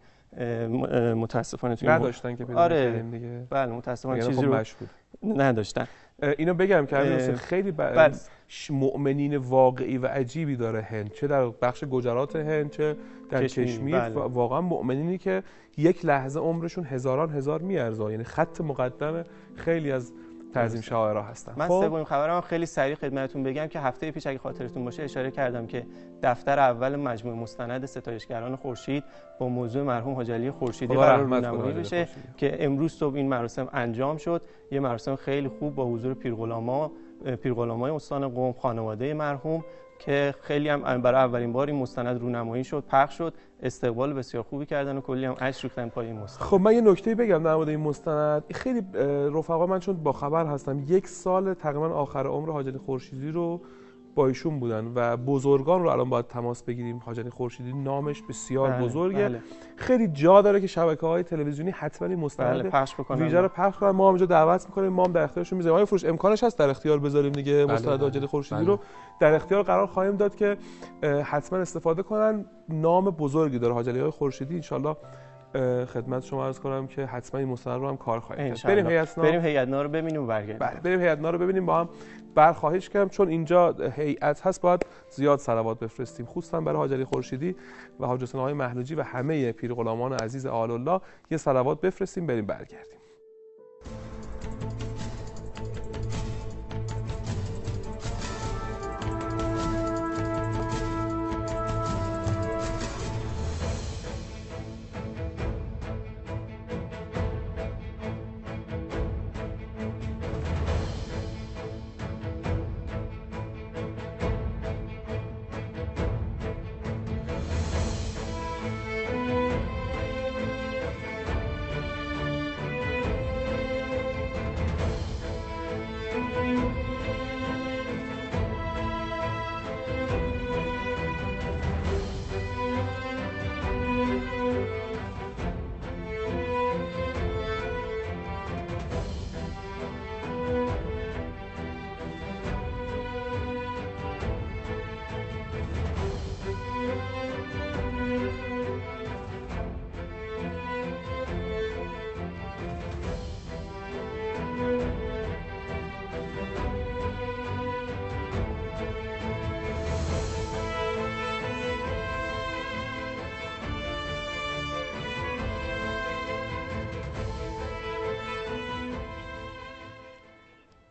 متاسفانه. توی نداشتن که پیدا آره کردیم دیگه. بله متاسفانه چیزی خب رو مشهود نداشتن. اینو بگم که اه... خیلی ب... مؤمنین واقعی و عجیبی داره هند، چه در بخش گجرات هند چه در کشمیر, کشمیر. بله. واقعا مؤمنینی که یک لحظه عمرشون هزاران هزار میارزه، یعنی خط مقدم خیلی از تعظیم شاعرها هستن. من خب سومین خبرم خیلی سریع خدمتتون بگم که هفته پیش اگه خاطرتون باشه اشاره کردم که دفتر اول مجموعه مستند ستایشگران خورشید با موضوع مرحوم حاج علی خورشیدی قرار رونمایی بشه که امروز صبح این مراسم انجام شد. یه مراسم خیلی خوب با حضور پیرغلاما، پیرغلامای استان قم، خانواده مرحوم که خیلی هم برای اولین بار این مستند رونمایی شد، پخش شد، استقبال بسیار خوبی کردن و کلی هم اشک ریختن پای این مستند. خب من یه نکته بگم در مورد این مستند. خیلی رفقا من چون با خبر هستم یک سال تقریبا آخر عمر حاج علی خورشیدی رو با ایشون بودن و بزرگان رو الان باید تماس بگیریم. حاج علی خورشیدی نامش بسیار بله، بزرگه. بله. خیلی جا داره که شبکه‌های تلویزیونی حتما این مستند بله، پخش بکنن. ویژه رو پخش کنن. ما هم اینجا دعوت می‌کنیم، ما هم در اختیارشون می‌ذاریم. آقای فروش امکانش هست در اختیار بذاریم دیگه. بله، مستند حاج علی خورشیدی بله. رو در اختیار قرار خواهیم داد که حتما استفاده کنن. نام بزرگی داره حاج علی خورشیدی. ان شاءالله خدمت شما عرض کنم که حتما این مستند رو هم کار خواهیم کرد. بریم هیئتنا بریم هیئتنا رو ببینیم و برگردیم. بله بریم هیئتنا رو ببینیم با هم. برخواهش کردم چون اینجا هیئت هست باید زیاد صلوات بفرستیم، خصوصا برای حاج علی خورشیدی و حاج حسین آقای مهلوجی و همه پیرغلامان عزیز آل الله یه صلوات بفرستیم. بریم برگردیم.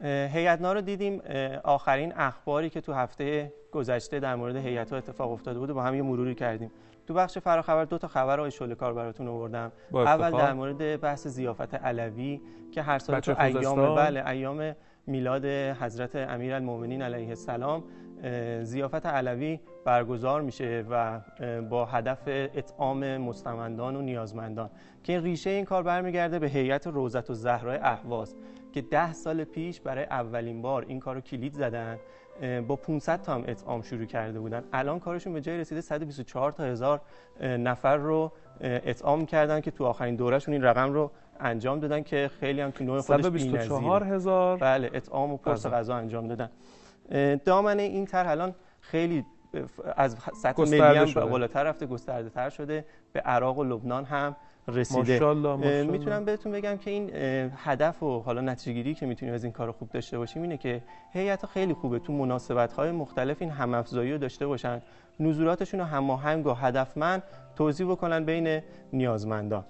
هیئت‌نما رو دیدیم. آخرین اخباری که تو هفته گذشته در مورد هیئت‌ها اتفاق افتاده بود با هم یه مروری کردیم. تو بخش فراخبر دو تا خبر آقای شعله‌کار براتون آوردم. اول در مورد بحث ضیافت علوی که هر سال تو ایام بله ایام میلاد حضرت امیرالمومنین علیه السلام ضیافت علوی برگزار میشه و با هدف اطعام مستمندان و نیازمندان که ریشه این کار برمیگرده به هیئت روضة الزهراء اهواز که ده سال پیش برای اولین بار این کارو کلید زدن، با پانصد تا هم اطعام شروع کرده بودن. الان کارشون به جای رسیده صد و بیست و چهار تا هزار نفر رو اطعام کردن که تو آخرین دورهشون این رقم رو انجام دادن که خیلی هم تو نوع خودش بی‌نظیره. صد و بیست و چهار هزار بله اطعام و پرس غذا انجام دادن. دامن این طرح الان خیلی از سطح ملی هم بالاتر رفته، گسترده تر شده، به عراق و لبنان هم رسیده. ماشاءالله ماشاءالله. میتونم بهتون بگم که این هدف و حالا نتیجه گیری که میتونیم از این کار خوب داشته باشیم اینه که هیئت‌ها خیلی خوبه تو مناسبت‌های مختلف این هم افزایی رو داشته باشن، نزولاتشون رو هماهنگ و هدفمند توزیع بکنن بین نیازمندان.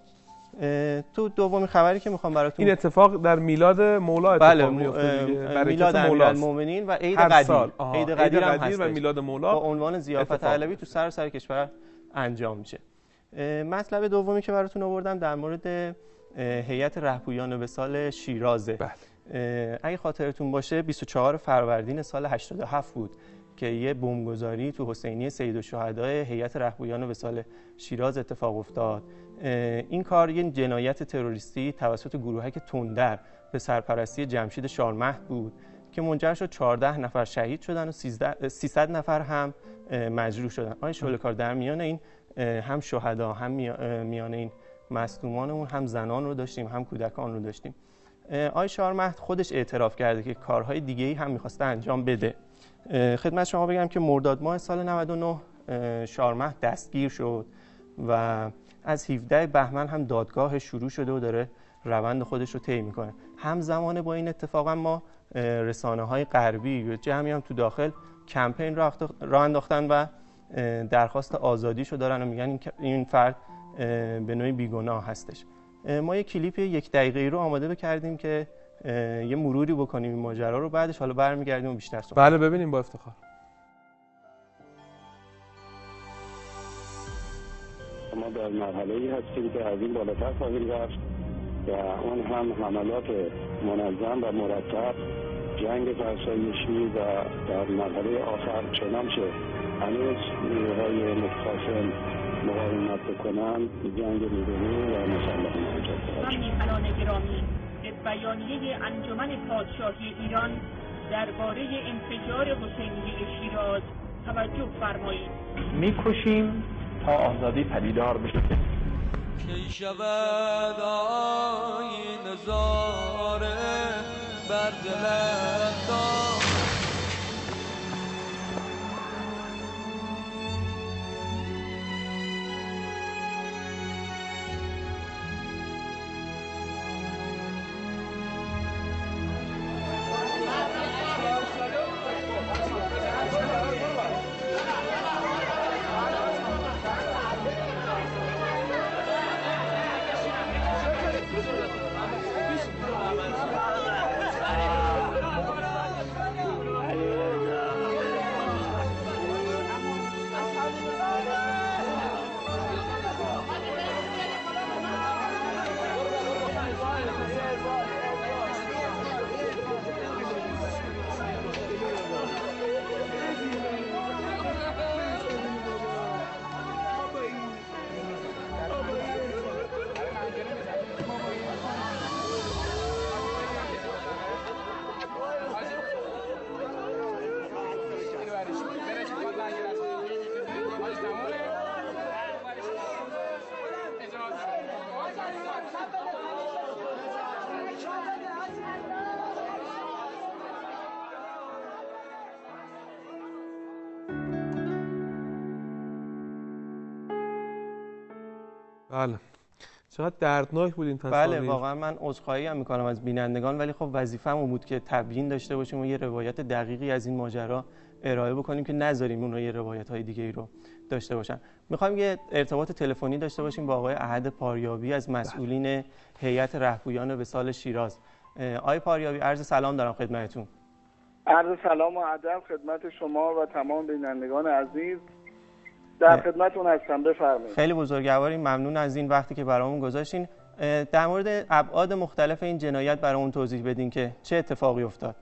تو دومین خبری که میخوام براتون این اتفاق در میلاد مولا اتفاق بله میفته دیگه، میلاد امیرالمومنین و عید قدیر. عید قدیر هم هست و میلاد مولا با عنوان ضیافت علوی تو سراسر کشور انجام میشه. مطلب دومی که براتون آوردم در مورد هیئت رهبویان وصال شیرازه. بله. اگه خاطرتون باشه بیست و چهارم فروردین سال هشتاد و هفت بود که یه بمبگذاری تو حسینیه سیدالشهداء هیئت رهبویان وصال شیراز اتفاق افتاد. این کار یه جنایت تروریستی توسط گروهک تندر به سرپرستی جمشید شارمهد بود که منجر شد چهارده نفر شهید شدن و سیصد نفر هم مجروح شدن. آقای شعله‌کار در میان این هم شهدا هم میان این مصدومانمون هم زنان رو داشتیم هم کودکان رو داشتیم. آقای شارمهد خودش اعتراف کرده که کارهای دیگه‌ای هم می‌خواسته انجام بده. خدمت شما بگم که مرداد ماه سال نود و نه شارمهد دستگیر شد و از هفدهم بهمن هم دادگاه شروع شده و داره روند خودش رو طی میکنه. همزمان با این اتفاق ما رسانه‌های غربی و جمعی هم تو داخل کمپین راه انداختن و درخواست آزادیشو دارن و میگن این فرد به نوعی بیگناه هستش. ما یه کلیپ یک دقیقه‌ای رو آماده کردیم که یه مروری بکنیم این ماجرا رو، بعدش حالا برمیگردیم و بیشتر صحبت. بله ببینیم با افتخار. ما در مرحله‌ای هستیم که از این بالاتر خواهیم رفت و اون هم حملات منظم و مرتب، جنگ فرسایشی و در مرحله آخر چنانچه هنوز نیروهای متخاصم مقاومت بکنن جنگ نیرویی و مسلحانه انجام خواهد شد. میهمانان گرامی، به بیانیه انجمن پادشاهی ایران درباره انفجار حسینیه شیراز توجه فرمایید. میکشیم تا آزادی پدیدار بشه. کی شود آیین نظاره بر دلت بله. چقدر دردناک بود این تصاویر. بله واقعا من عذرخواهی هم میکنم از بینندگان، ولی خب وظیفه‌مون بود که تبیین داشته باشیم و یه روایت دقیقی از این ماجرا ارائه بکنیم که نذاریم اون رو یه روایت‌های دیگه‌ای رو داشته باشن. می‌خوایم یه ارتباط تلفنی داشته باشیم با آقای احد پاریابی از مسئولین هیئت رهبویان وصال شیراز. آقای پاریابی عرض سلام دارم خدمتتون. عرض سلام و ادب خدمت شما و تمام بینندگان عزیز. در خدمتتون هستم، بفرمایید. خیلی بزرگواریم، ممنون از این وقتی که برامون گذاشتین. در مورد ابعاد مختلف این جنایت برامون توضیح بدین که چه اتفاقی افتاد.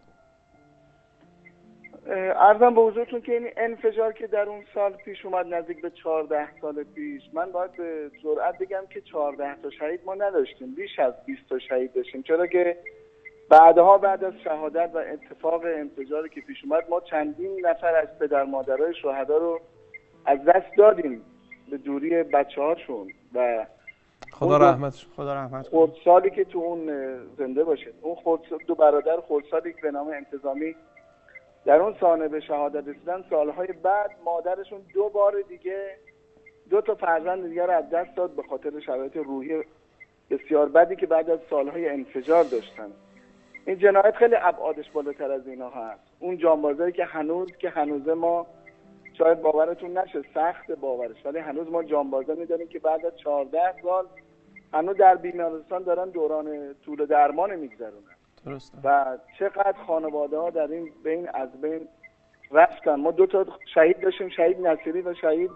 عرضم به حضورتون که این انفجار که در اون سال پیش اومد، نزدیک به چهارده سال پیش، من باید به جرئت بگم که چهارده تا شهید ما نداشتیم، بیش از بیست تا شهید داشتیم، چرا که بعدها بعد از شهادت و اتفاق انفجاری که پیش اومد ما چندین نفر از پدر مادرای شهدا رو از دست دادیم به دوری بچه‌هاشون و خدا رحمتش خدا رحمت خردسالی که تو اون زنده باشه. اون خردسال دو برادر خردسالی که به نام انتظامی در اون سانحه به شهادت رسیدن، سالهای بعد مادرشون دو بار دیگه دو تا فرزند دیگر رو از دست داد به خاطر شرایط روحی بسیار بدی که بعد از سالهای انفجار داشتن. این جنایت خیلی ابعادش بالاتر از اینا هست. اون جانبازایی که هنوز که هنوز ما شاید باورتون نشه، سخت باورش، ولی هنوز ما جانبازانی داریم که بعد از چهارده سال هنوز در بیمارستان دارن دوران طول درمان میگذرونن. درسته. و چقدر خانواده ها در این بین از بین رفتن. ما دو تا شهید داشتیم، شهید نصیری و شهید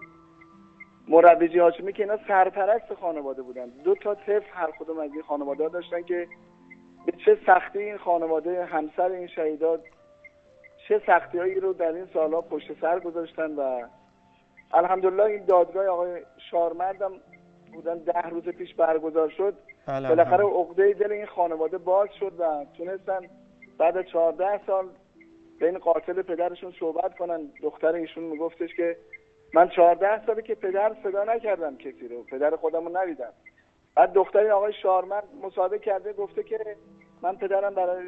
مروجی هاشمی که اینا سرپرست خانواده بودن. دو تا طفل هر کدوم از این خانواده ها داشتن که به چه سختی این خانواده همسر این شهیدات چه سختی هایی رو در این سالها پشت سر گذاشتن و الحمدلله این دادگاه آقای شارمردم بودن ده روز پیش برگزار شد. بالاخره عقده دل این خانواده باز شد و تونستن بعد از چهارده سال بین قاتل پدرشون صحبت کنن. دختر ایشون میگفتش که من چهارده ساله که پدر صدا نکردم کسی رو، پدر خودم رو ندیدم. بعد دختر آقای شارمرد مصاحبه کرده گفته که من پدرم برای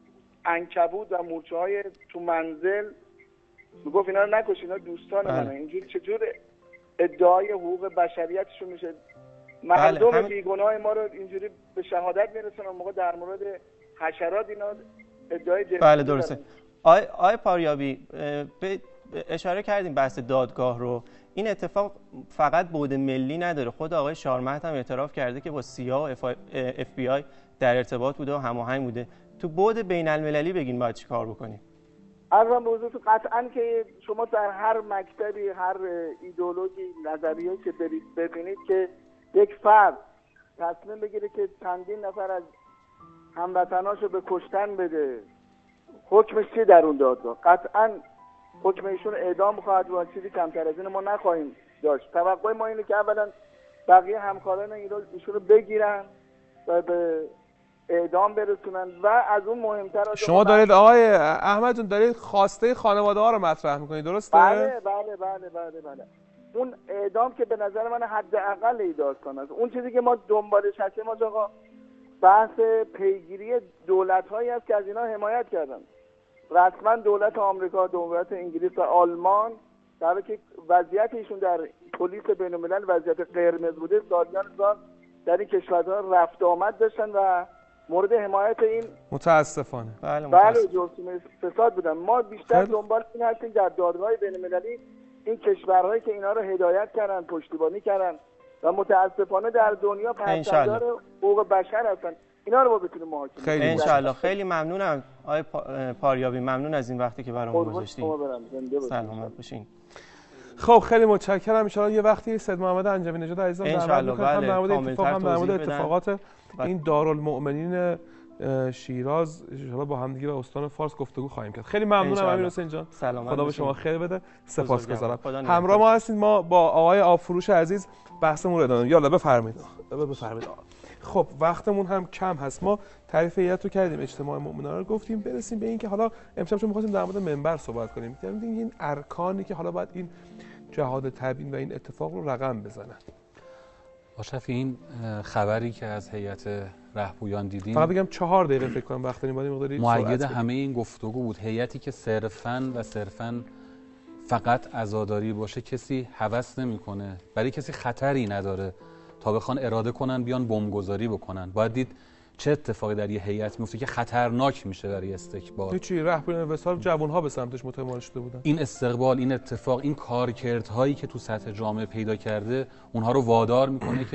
عنکبوت و مورچه های تو منزل میگفت اینا رو نکش، اینا دوستان منه. اینجوری چجور ادعای حقوق بشریتشون میشه؟ مردم بله. بیگناه ما رو اینجوری به شهادت میرسن، اون موقع در مورد حشرات اینا ادعای جنسی. بله درسته. آی آی پاریابی به اشاره کردیم بحث دادگاه رو. این اتفاق فقط بعد ملی نداره، خود آقای شارمرد هم اعتراف کرده که با سیا و اف بی آی در ارتباط بوده و هماهنگ بوده. تو بعد بین المللی بگین باید چی کار بکنیم؟ عرضم به حضورتون قطعا که شما در هر مکتبی، هر ایدئولوژی، نظریه‌ای که برید ببینید که یک فرد تصمیم بگیره که چندین نفر از هموطناشو به کشتن بده، حکمش چی در اون دادگاه؟ قطعا حکم ایشون اعدام خواهد بود. چیزی کمتر از این ما نخواهیم داشت. توقع ما اینه که اولا بقیه همکاران ایشون رو بگیرن و به اعدام برسونن و از اون مهمتر شما دارید آقای احمد جون دارید خواسته خانواده ها رو مطرح میکنید، درسته؟ بله بله بله بله بله. اون اعدام که به نظر من حداقل ای داستان است. اون چیزی که ما دنبالش هستیم آقا بحث پیگیری دولت‌هایی است که از اینا حمایت کردن. رسما دولت آمریکا، دولت انگلیس و آلمان در حالی که وضعیت ایشون در پلیس بین‌الملل وضعیت قرمز بوده، سالیان سال در این کشورها رفت آمد داشتن و مورد حمایت این متاسفانه بله بله جرم فساد بودن. ما بیشتر دنبال این هستیم در دادگاه بین‌المللی این کشورهایی که اینا رو هدایت کردن، پشتیبانی کردن و متاسفانه در دنیا پرچمدار حقوق بشر هستن، اینا رو ما بتونیم محاکمه کنیم. ان شاء الله. خیلی ممنونم آقای پاریابی، ممنون از این وقتی که برام گذاشتید. سلامت باشین. خب خیلی متشکرم. ان شاء الله یه وقتی سید محمد انجوی نژاد عزیزم دعوت می‌کنم هم در مورد اتفاق هم در مورد اتفاقات این دارالمؤمنین شیراز ان شاء الله با هم دیگه و استان فارس گفتگو خواهیم کرد. خیلی ممنونم امیر حسین جان. خدا به شما خیر بده. سپاسگزارم. همراه ما هستید. ما با آقای آبفروش عزیز بحثمون رو ادامه میدیم. یالا بفرمایید. بفرمایید. خب وقتمون هم کم هست. ما تعریف هیئت رو کردیم، اجتماع مؤمنان رو گفتیم، برسیم به این که حالا امشب چون می‌خواستیم در مورد منبر صحبت کنیم. یعنی این ارکانی که حالا باید این جهاد تبیین و این اتفاق رو رقم بزنن. آشرف این خبری که از هیئت رهبویان دیدیم، فقط بگم چهار دقیقه فکر کنم وقت داریم، باید مقداری مؤید همه این گفتگو بود. هیئتی که صرفاً و صرفاً فقط عزاداری باشه کسی هوس نمی‌کنه، برای کسی خطری نداره تا بخوان اراده کنن بیان بمبگذاری بکنن. باید دید چه اتفاقی در یه هیئت میفته که خطرناک میشه برای استکبار. چی رهبران وصال جوان‌ها به سمتش متمایل شده بودن. این استقبال، این اتفاق، این کارکردهایی که تو سطح جامعه پیدا کرده، اونها رو وادار میکنه که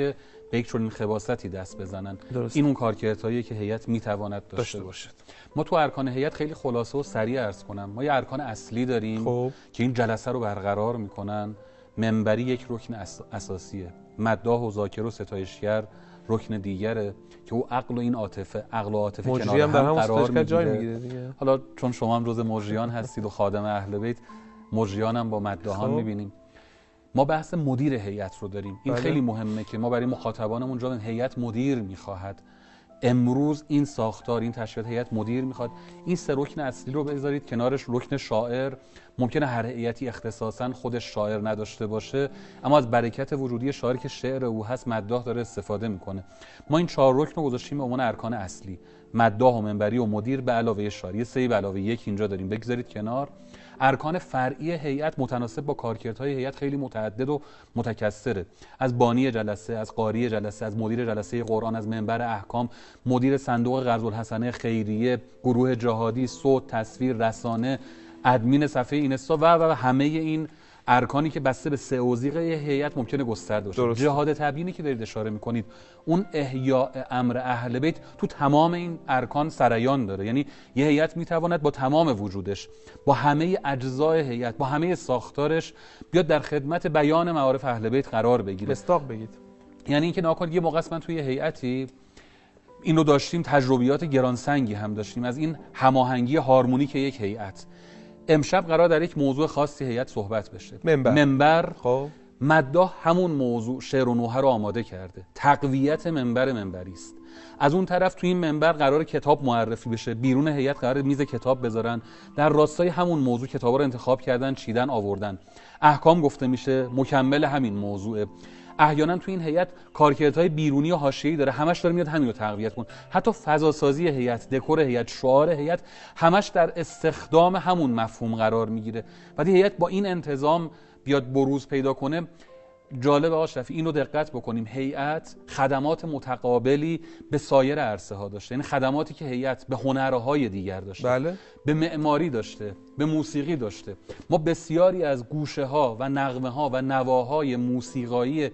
به یک چنین خباستی دست بزنن. درست. این اون کارکردهایی که هیئت میتواند داشته, داشته باشد. ما تو ارکان هیئت خیلی خلاصه و سریع عرض کنم، ما یه ارکان اصلی داریم خوب. که این جلسه رو برقرار میکنن. منبری یک رکن اساسیه، مداح و ذاکر و ستایشگر رکن دیگره که او عقل و این عاطفه، عقل و عاطفه کنار هم, هم قرار میگیره دیگه. حالا چون شما هم جز مجریان هستید و خادم اهل بیت، مجریان هم با مداحان میبینیم. ما بحث مدیر هیئت رو داریم. این بله. خیلی مهمه که ما برای مخاطبانمون جا هیئت مدیر میخواهد. امروز این ساختار، این تشکیلات هیئت مدیر میخواد. این سه رکن اصلی رو بذارید کنارش رکن شاعر. ممکنه هر هیئتی اختصاصا خودش شاعر نداشته باشه، اما از برکت وجودی شاعر که شعر او هست مداح داره استفاده میکنه. ما این چهار رکن رو گذاشتیم به عنوان ارکان اصلی، مداح و منبری و مدیر به علاوه شاعر. سه به علاوه یک اینجا داریم، بگذارید کنار. ارکان فرعی هیئت متناسب با کارکردهای هیئت خیلی متعدد و متکثره. از بانی جلسه، از قاری جلسه، از مدیر جلسه قرآن، از منبر احکام، مدیر صندوق قرض الحسنه خیریه، گروه جهادی، صوت، تصویر، رسانه، ادمین صفحه اینستا و و همه این ارکانی که بسته به سه اوزیق هیئت ممکنه گسترده باشه. جهاد تبیینی که دارید اشاره میکنید، اون احیاء امر اهل بیت تو تمام این ارکان سریان داره. یعنی یه هیئت میتواند با تمام وجودش، با همه اجزای هیئت، با همه ساختارش بیاد در خدمت بیان معارف اهل بیت قرار بگیره. مصداق بگید. یعنی اینکه ناکن یه موقع من توی هیئتی این رو داشتیم، تجربیات گرانسنگی هم داشتیم از این هماهنگی هارمونیک یک هیئت. امشب قرار در یک موضوع خاصی هیئت صحبت بشه. منبر. منبر. خب مداح همون موضوع شعر و نوحه رو آماده کرده. تقویت منبر منبری است. از اون طرف تو این منبر قرار کتاب معرفی بشه. بیرون هیئت قرار میز کتاب بذارن. در راستای همون موضوع کتابا رو انتخاب کردن، چیدن، آوردن. احکام گفته میشه، مکمل همین موضوعه. احیانا تو این هیئت کارکردهای بیرونی و حاشیه‌ای داره، همش داره میاد همین رو تقویت کنه. حتی فضاسازی هیئت، دکور هیئت، شعار هیئت، همش در استخدام همون مفهوم قرار میگیره. وقتی هیئت با این انتظام بیاد بروز پیدا کنه، جالب آقا شفیع اینو دقت بکنیم، هیئت خدمات متقابلی به سایر عرصه ها داشته. یعنی خدماتی که هیئت به هنرهای دیگر داشته، بله. به معماری داشته، به موسیقی داشته. ما بسیاری از گوشه ها و نغمه ها و نواهای موسیقایی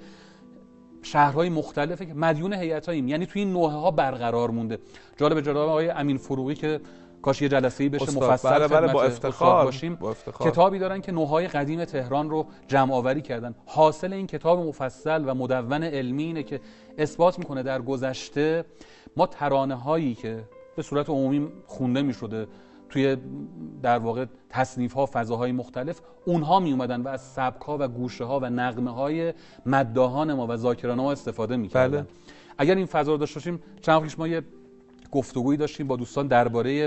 شهرهای مختلفه که مدیون هیئتاییم، یعنی توی این نوحه ها برقرار مونده. جالب جالب آقای امین فروغی که کاش یه جلسه‌ای بشه مفصل بله بله خدمت با افتخار باشیم، با افتخار. کتابی دارن که نوحه‌های قدیم تهران رو جمع آوری کردن. حاصل این کتاب مفصل و مدون علمی اینه که اثبات میکنه در گذشته ما ترانه هایی که به صورت عمومی خونده میشده توی در واقع تصنیف ها، فضاهای مختلف، اونها می اومدن و از سبک ها و گوشه ها و نغمه های مداحان ما و ذاکران ما استفاده میکردن. بله. اگر این فضا رو داشته باشیم، چند وقت ما یه گفتگویی داشتیم با دوستان درباره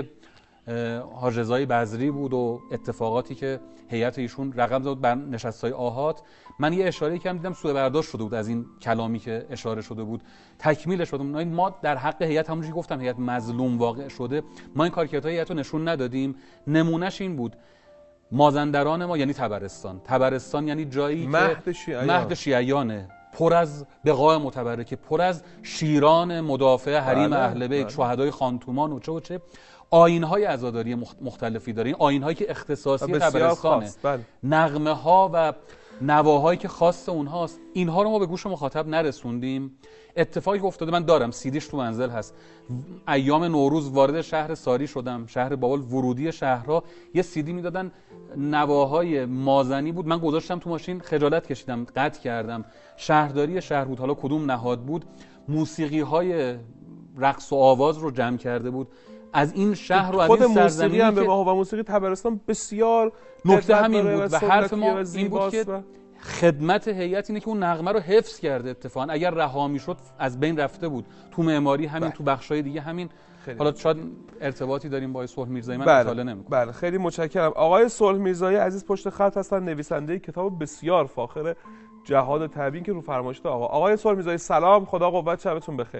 حاج رضای بزری بود و اتفاقاتی که هیئت ایشون رقم زد بر نشست‌های آحاد. من یه اشاره کردم، دیدم سوء برداشت شده بود از این کلامی که اشاره شده بود. تکمیلش شد. ما در حق هیئت، همونجوری که گفتم هیئت مظلوم واقع شده، ما این کارکردهای هیئت رو نشون ندادیم. نمونهش این بود مازندران ما یعنی طبرستان. طبرستان یعنی جایی مهد که شیعیان. مهد شیعیانه، پر از بقاع متبرکه، پر از شیران مدافع حریم بله، اهل بیت، بله. شهدای خانتومان و چه و چه. آیین‌های عزاداری مختلفی داریم، آیین‌هایی که اختصاصی طبرستانه، بله. نغمه‌ها و نواهایی که خاص اونهاست. اینها رو ما به گوش مخاطب نرسوندیم. اتفاقی که افتاده، من دارم سیدیش تو منزل هست، ایام نوروز وارد شهر ساری شدم، شهر بابل، ورودی شهرها یه سیدی میدادن، نواهای مازنی بود، من گذاشتم تو ماشین، خجالت کشیدم، قطع کردم. شهرداری شهر بود، حالا کدوم نهاد بود، موسیقی‌های رقص و آواز رو جمع کرده بود از این شهر و از این سرزمینی. خود موسیقی هم به ما و موسیقی طبرستان بسیار نکته همین بود و حرف ما این بود که خدمت هیئت اینه که اون نغمه رو حفظ کرده. اتفاقا اگر رها میشد از بین رفته بود. تو معماری همین، بله. تو بخشای دیگه همین. خیلی حالا شاید ارتباطی داریم با صلح میرزایی، من بله. اطلاع نمی‌کنم. بله خیلی متشکرم. آقای صلح میرزایی عزیز پشت خط هستن، نویسنده کتاب بسیار فاخر جهاد تبیین که رو فرمایشات آقا. آقای صلح میرزایی سلام، خدا قوت، شبتون بخیر.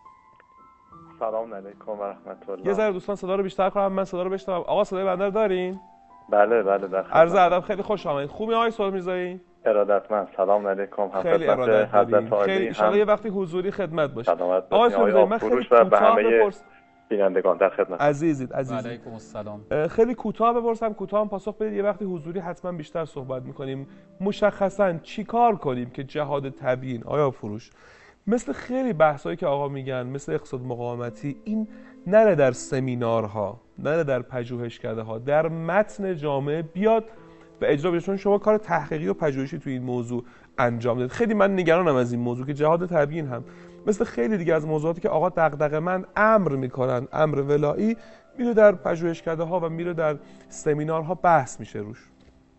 سلام علیکم و رحمت الله. یه ذره دوستان صدا رو بیشتر کنم، من صدا رو بشنوم. آقا صدای بنده رو دارین؟ بله بله در خدمت. عرض ادب، خیلی خوش آمدید. خوبی آقای صلح میرزایی؟ ارادتمند. سلام علیکم. خیلی ارادت حضرت عالی. خیلی ان شاء الله یه وقتی حضوری خدمت باشید. آقای صلح میرزایی من خیلی کوتاه بپرسم. بینندگان در خدمت. عزیزید عزیزید. علیکم السلام. خیلی کوتاه بپرسم، کوتاه هم پاسخ بدید. یه وقتی حضوری حتما بیشتر صحبت می‌کنیم. مشخصاً چیکار کنیم که جهاد تبیین آیا فروش مثل خیلی بحثایی که آقا میگن، مثل اقتصاد مقاومتی، این نره در سمینارها، نره در پژوهشکده ها، در متن جامعه بیاد به اجرا بشه. چون شما کار تحقیقی و پژوهشی توی این موضوع انجام دادید. خیلی من نگرانم از این موضوع که جهاد تبیین هم مثل خیلی دیگه از موضوعاتی که آقا دغدغه من امر میکنن، امر ولایی، میره در پژوهشکده ها و میره در سمینارها بحث میشه روش.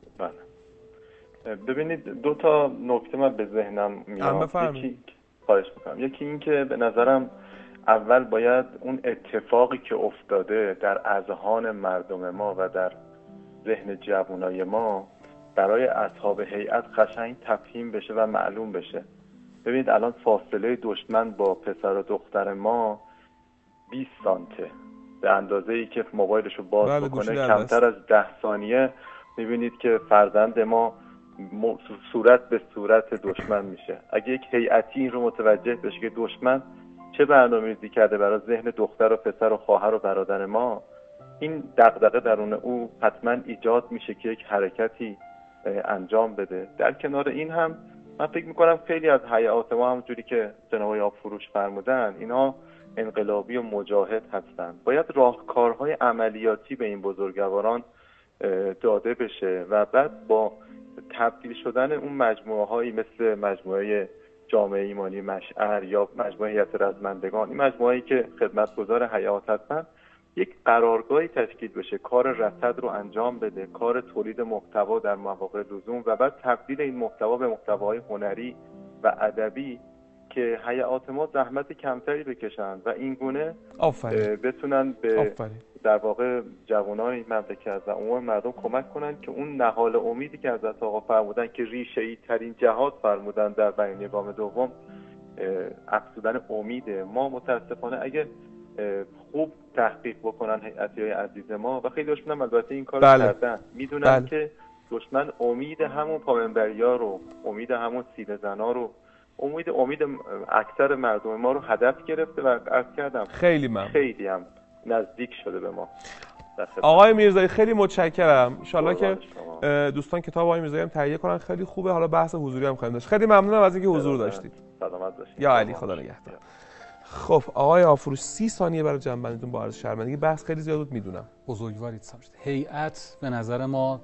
بله. ببینید دو تا نکته من به ذهنم میاد. یکی خواهش میکنم. یکی این که به نظرم اول باید اون اتفاقی که افتاده در اذهان مردم ما و در ذهن جوانای ما برای اصحاب هیئت قشنگ تفهیم بشه و معلوم بشه. ببینید الان فاصله دشمن با پسر و دختر ما بیست سانته، به اندازه ای که موبایلش رو باز بله بکنه کمتر از ده ثانیه میبینید که فرزند ما صورت به صورت دشمن میشه. اگه یک هیئتی این رو متوجه بشه که دشمن چه برنامه‌ریزی کرده برای ذهن دختر و پسر و خواهر و برادر ما، این دغدغه درون او حتما ایجاد میشه که یک حرکتی انجام بده. در کنار این هم من فکر میکنم خیلی از هیئات ما همونجوری که جناب آقای فروش فرمودن اینا انقلابی و مجاهد هستن. باید راهکارهای عملیاتی به این بزرگواران داده بشه و بعد با تبدیل شدن اون مجموعه هایی مثل مجموعه جامعه ایمانی مشعر یا مجموعه هیئت رزمندگان، این مجموعه‌ای که خدمتگزار هیئات هستن، یک قرارگاهی تشکیل بشه، کار رصد رو انجام بده، کار تولید محتوا در مواقع لزوم و بعد تبدیل این محتوا به محتواهای هنری و ادبی که هیئات ما زحمت کمتری بکشن و این گونه بتونن به آفرین. در واقع جوانان این مملکت و عموم مردم کمک کنن که اون نهال امیدی که حضرت آقا فرمودن که ریشه‌ای ترین جهاد فرمودن در بیانیه گام دوم، افزودن امیده. ما متاسفانه اگه خوب تحقیق بکنن هیئتی‌های عزیز ما و خیلی دشمن البته این کارو بله. کردن، میدونن بله. که دشمن امید همون پامنبریا رو، امید همون سینه زنا رو، امید امید اکثر مردم ما رو هدف گرفته و عرض کردم خیلی من خیلی هم نزدیک شده به ما. آقای میرزایی خیلی متشکرم. ان شاءالله که دوستان کتاب آقای میرزایی هم تهیه کنن، خیلی خوبه. حالا بحث حضوری هم خواهیم داشت. خیلی ممنونم از اینکه حضور داشتید. سلامت باشید. یا علی، خدا نگهدار. خب آقای آفروش سی ثانیه برای جنبندیتون با عرض شرمندگی. بحث خیلی زیاد بود میدونم. بزرگوارید سمجید. هیئت به نظر ما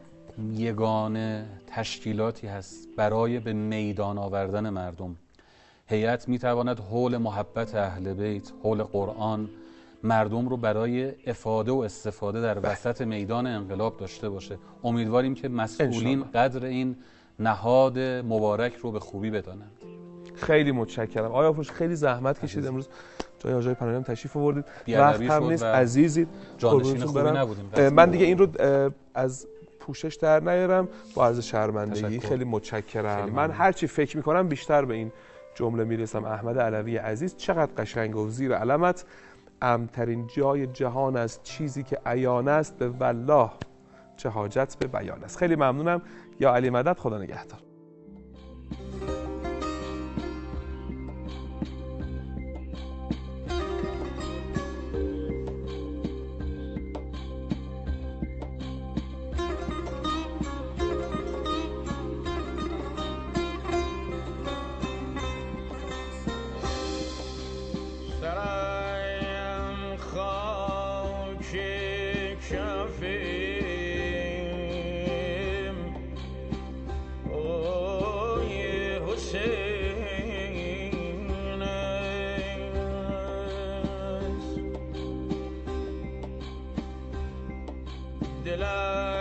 یگانه تشکیلاتی هست برای به میدان آوردن مردم. هیئت میتواند حول محبت اهل بیت، حول قرآن، مردم رو برای افاده و استفاده در وسط میدان انقلاب داشته باشه. امیدواریم که مسئولین قدر این نهاد مبارک رو به خوبی بدانند. خیلی متشکرم. آقای آفروش خیلی زحمت کشید امروز، جای آقای پناهی هم تشریف آوردید. وقت هم نیست، عزیزید. جانشین خوبی نبودیم. من دیگه این رو از پوشش در نیارم، با عرض شرمندگی خیلی متشکرم. خیلی من هر چی فکر می‌کنم بیشتر به این جمله میرسم. احمد علوی عزیز، چقدر قشنگ و زیر علمت، امترین جای جهان از چیزی که عیان است، به والله چه حاجت به بیان است. خیلی ممنونم. یا علی مدد، خدا نگهدار. دلم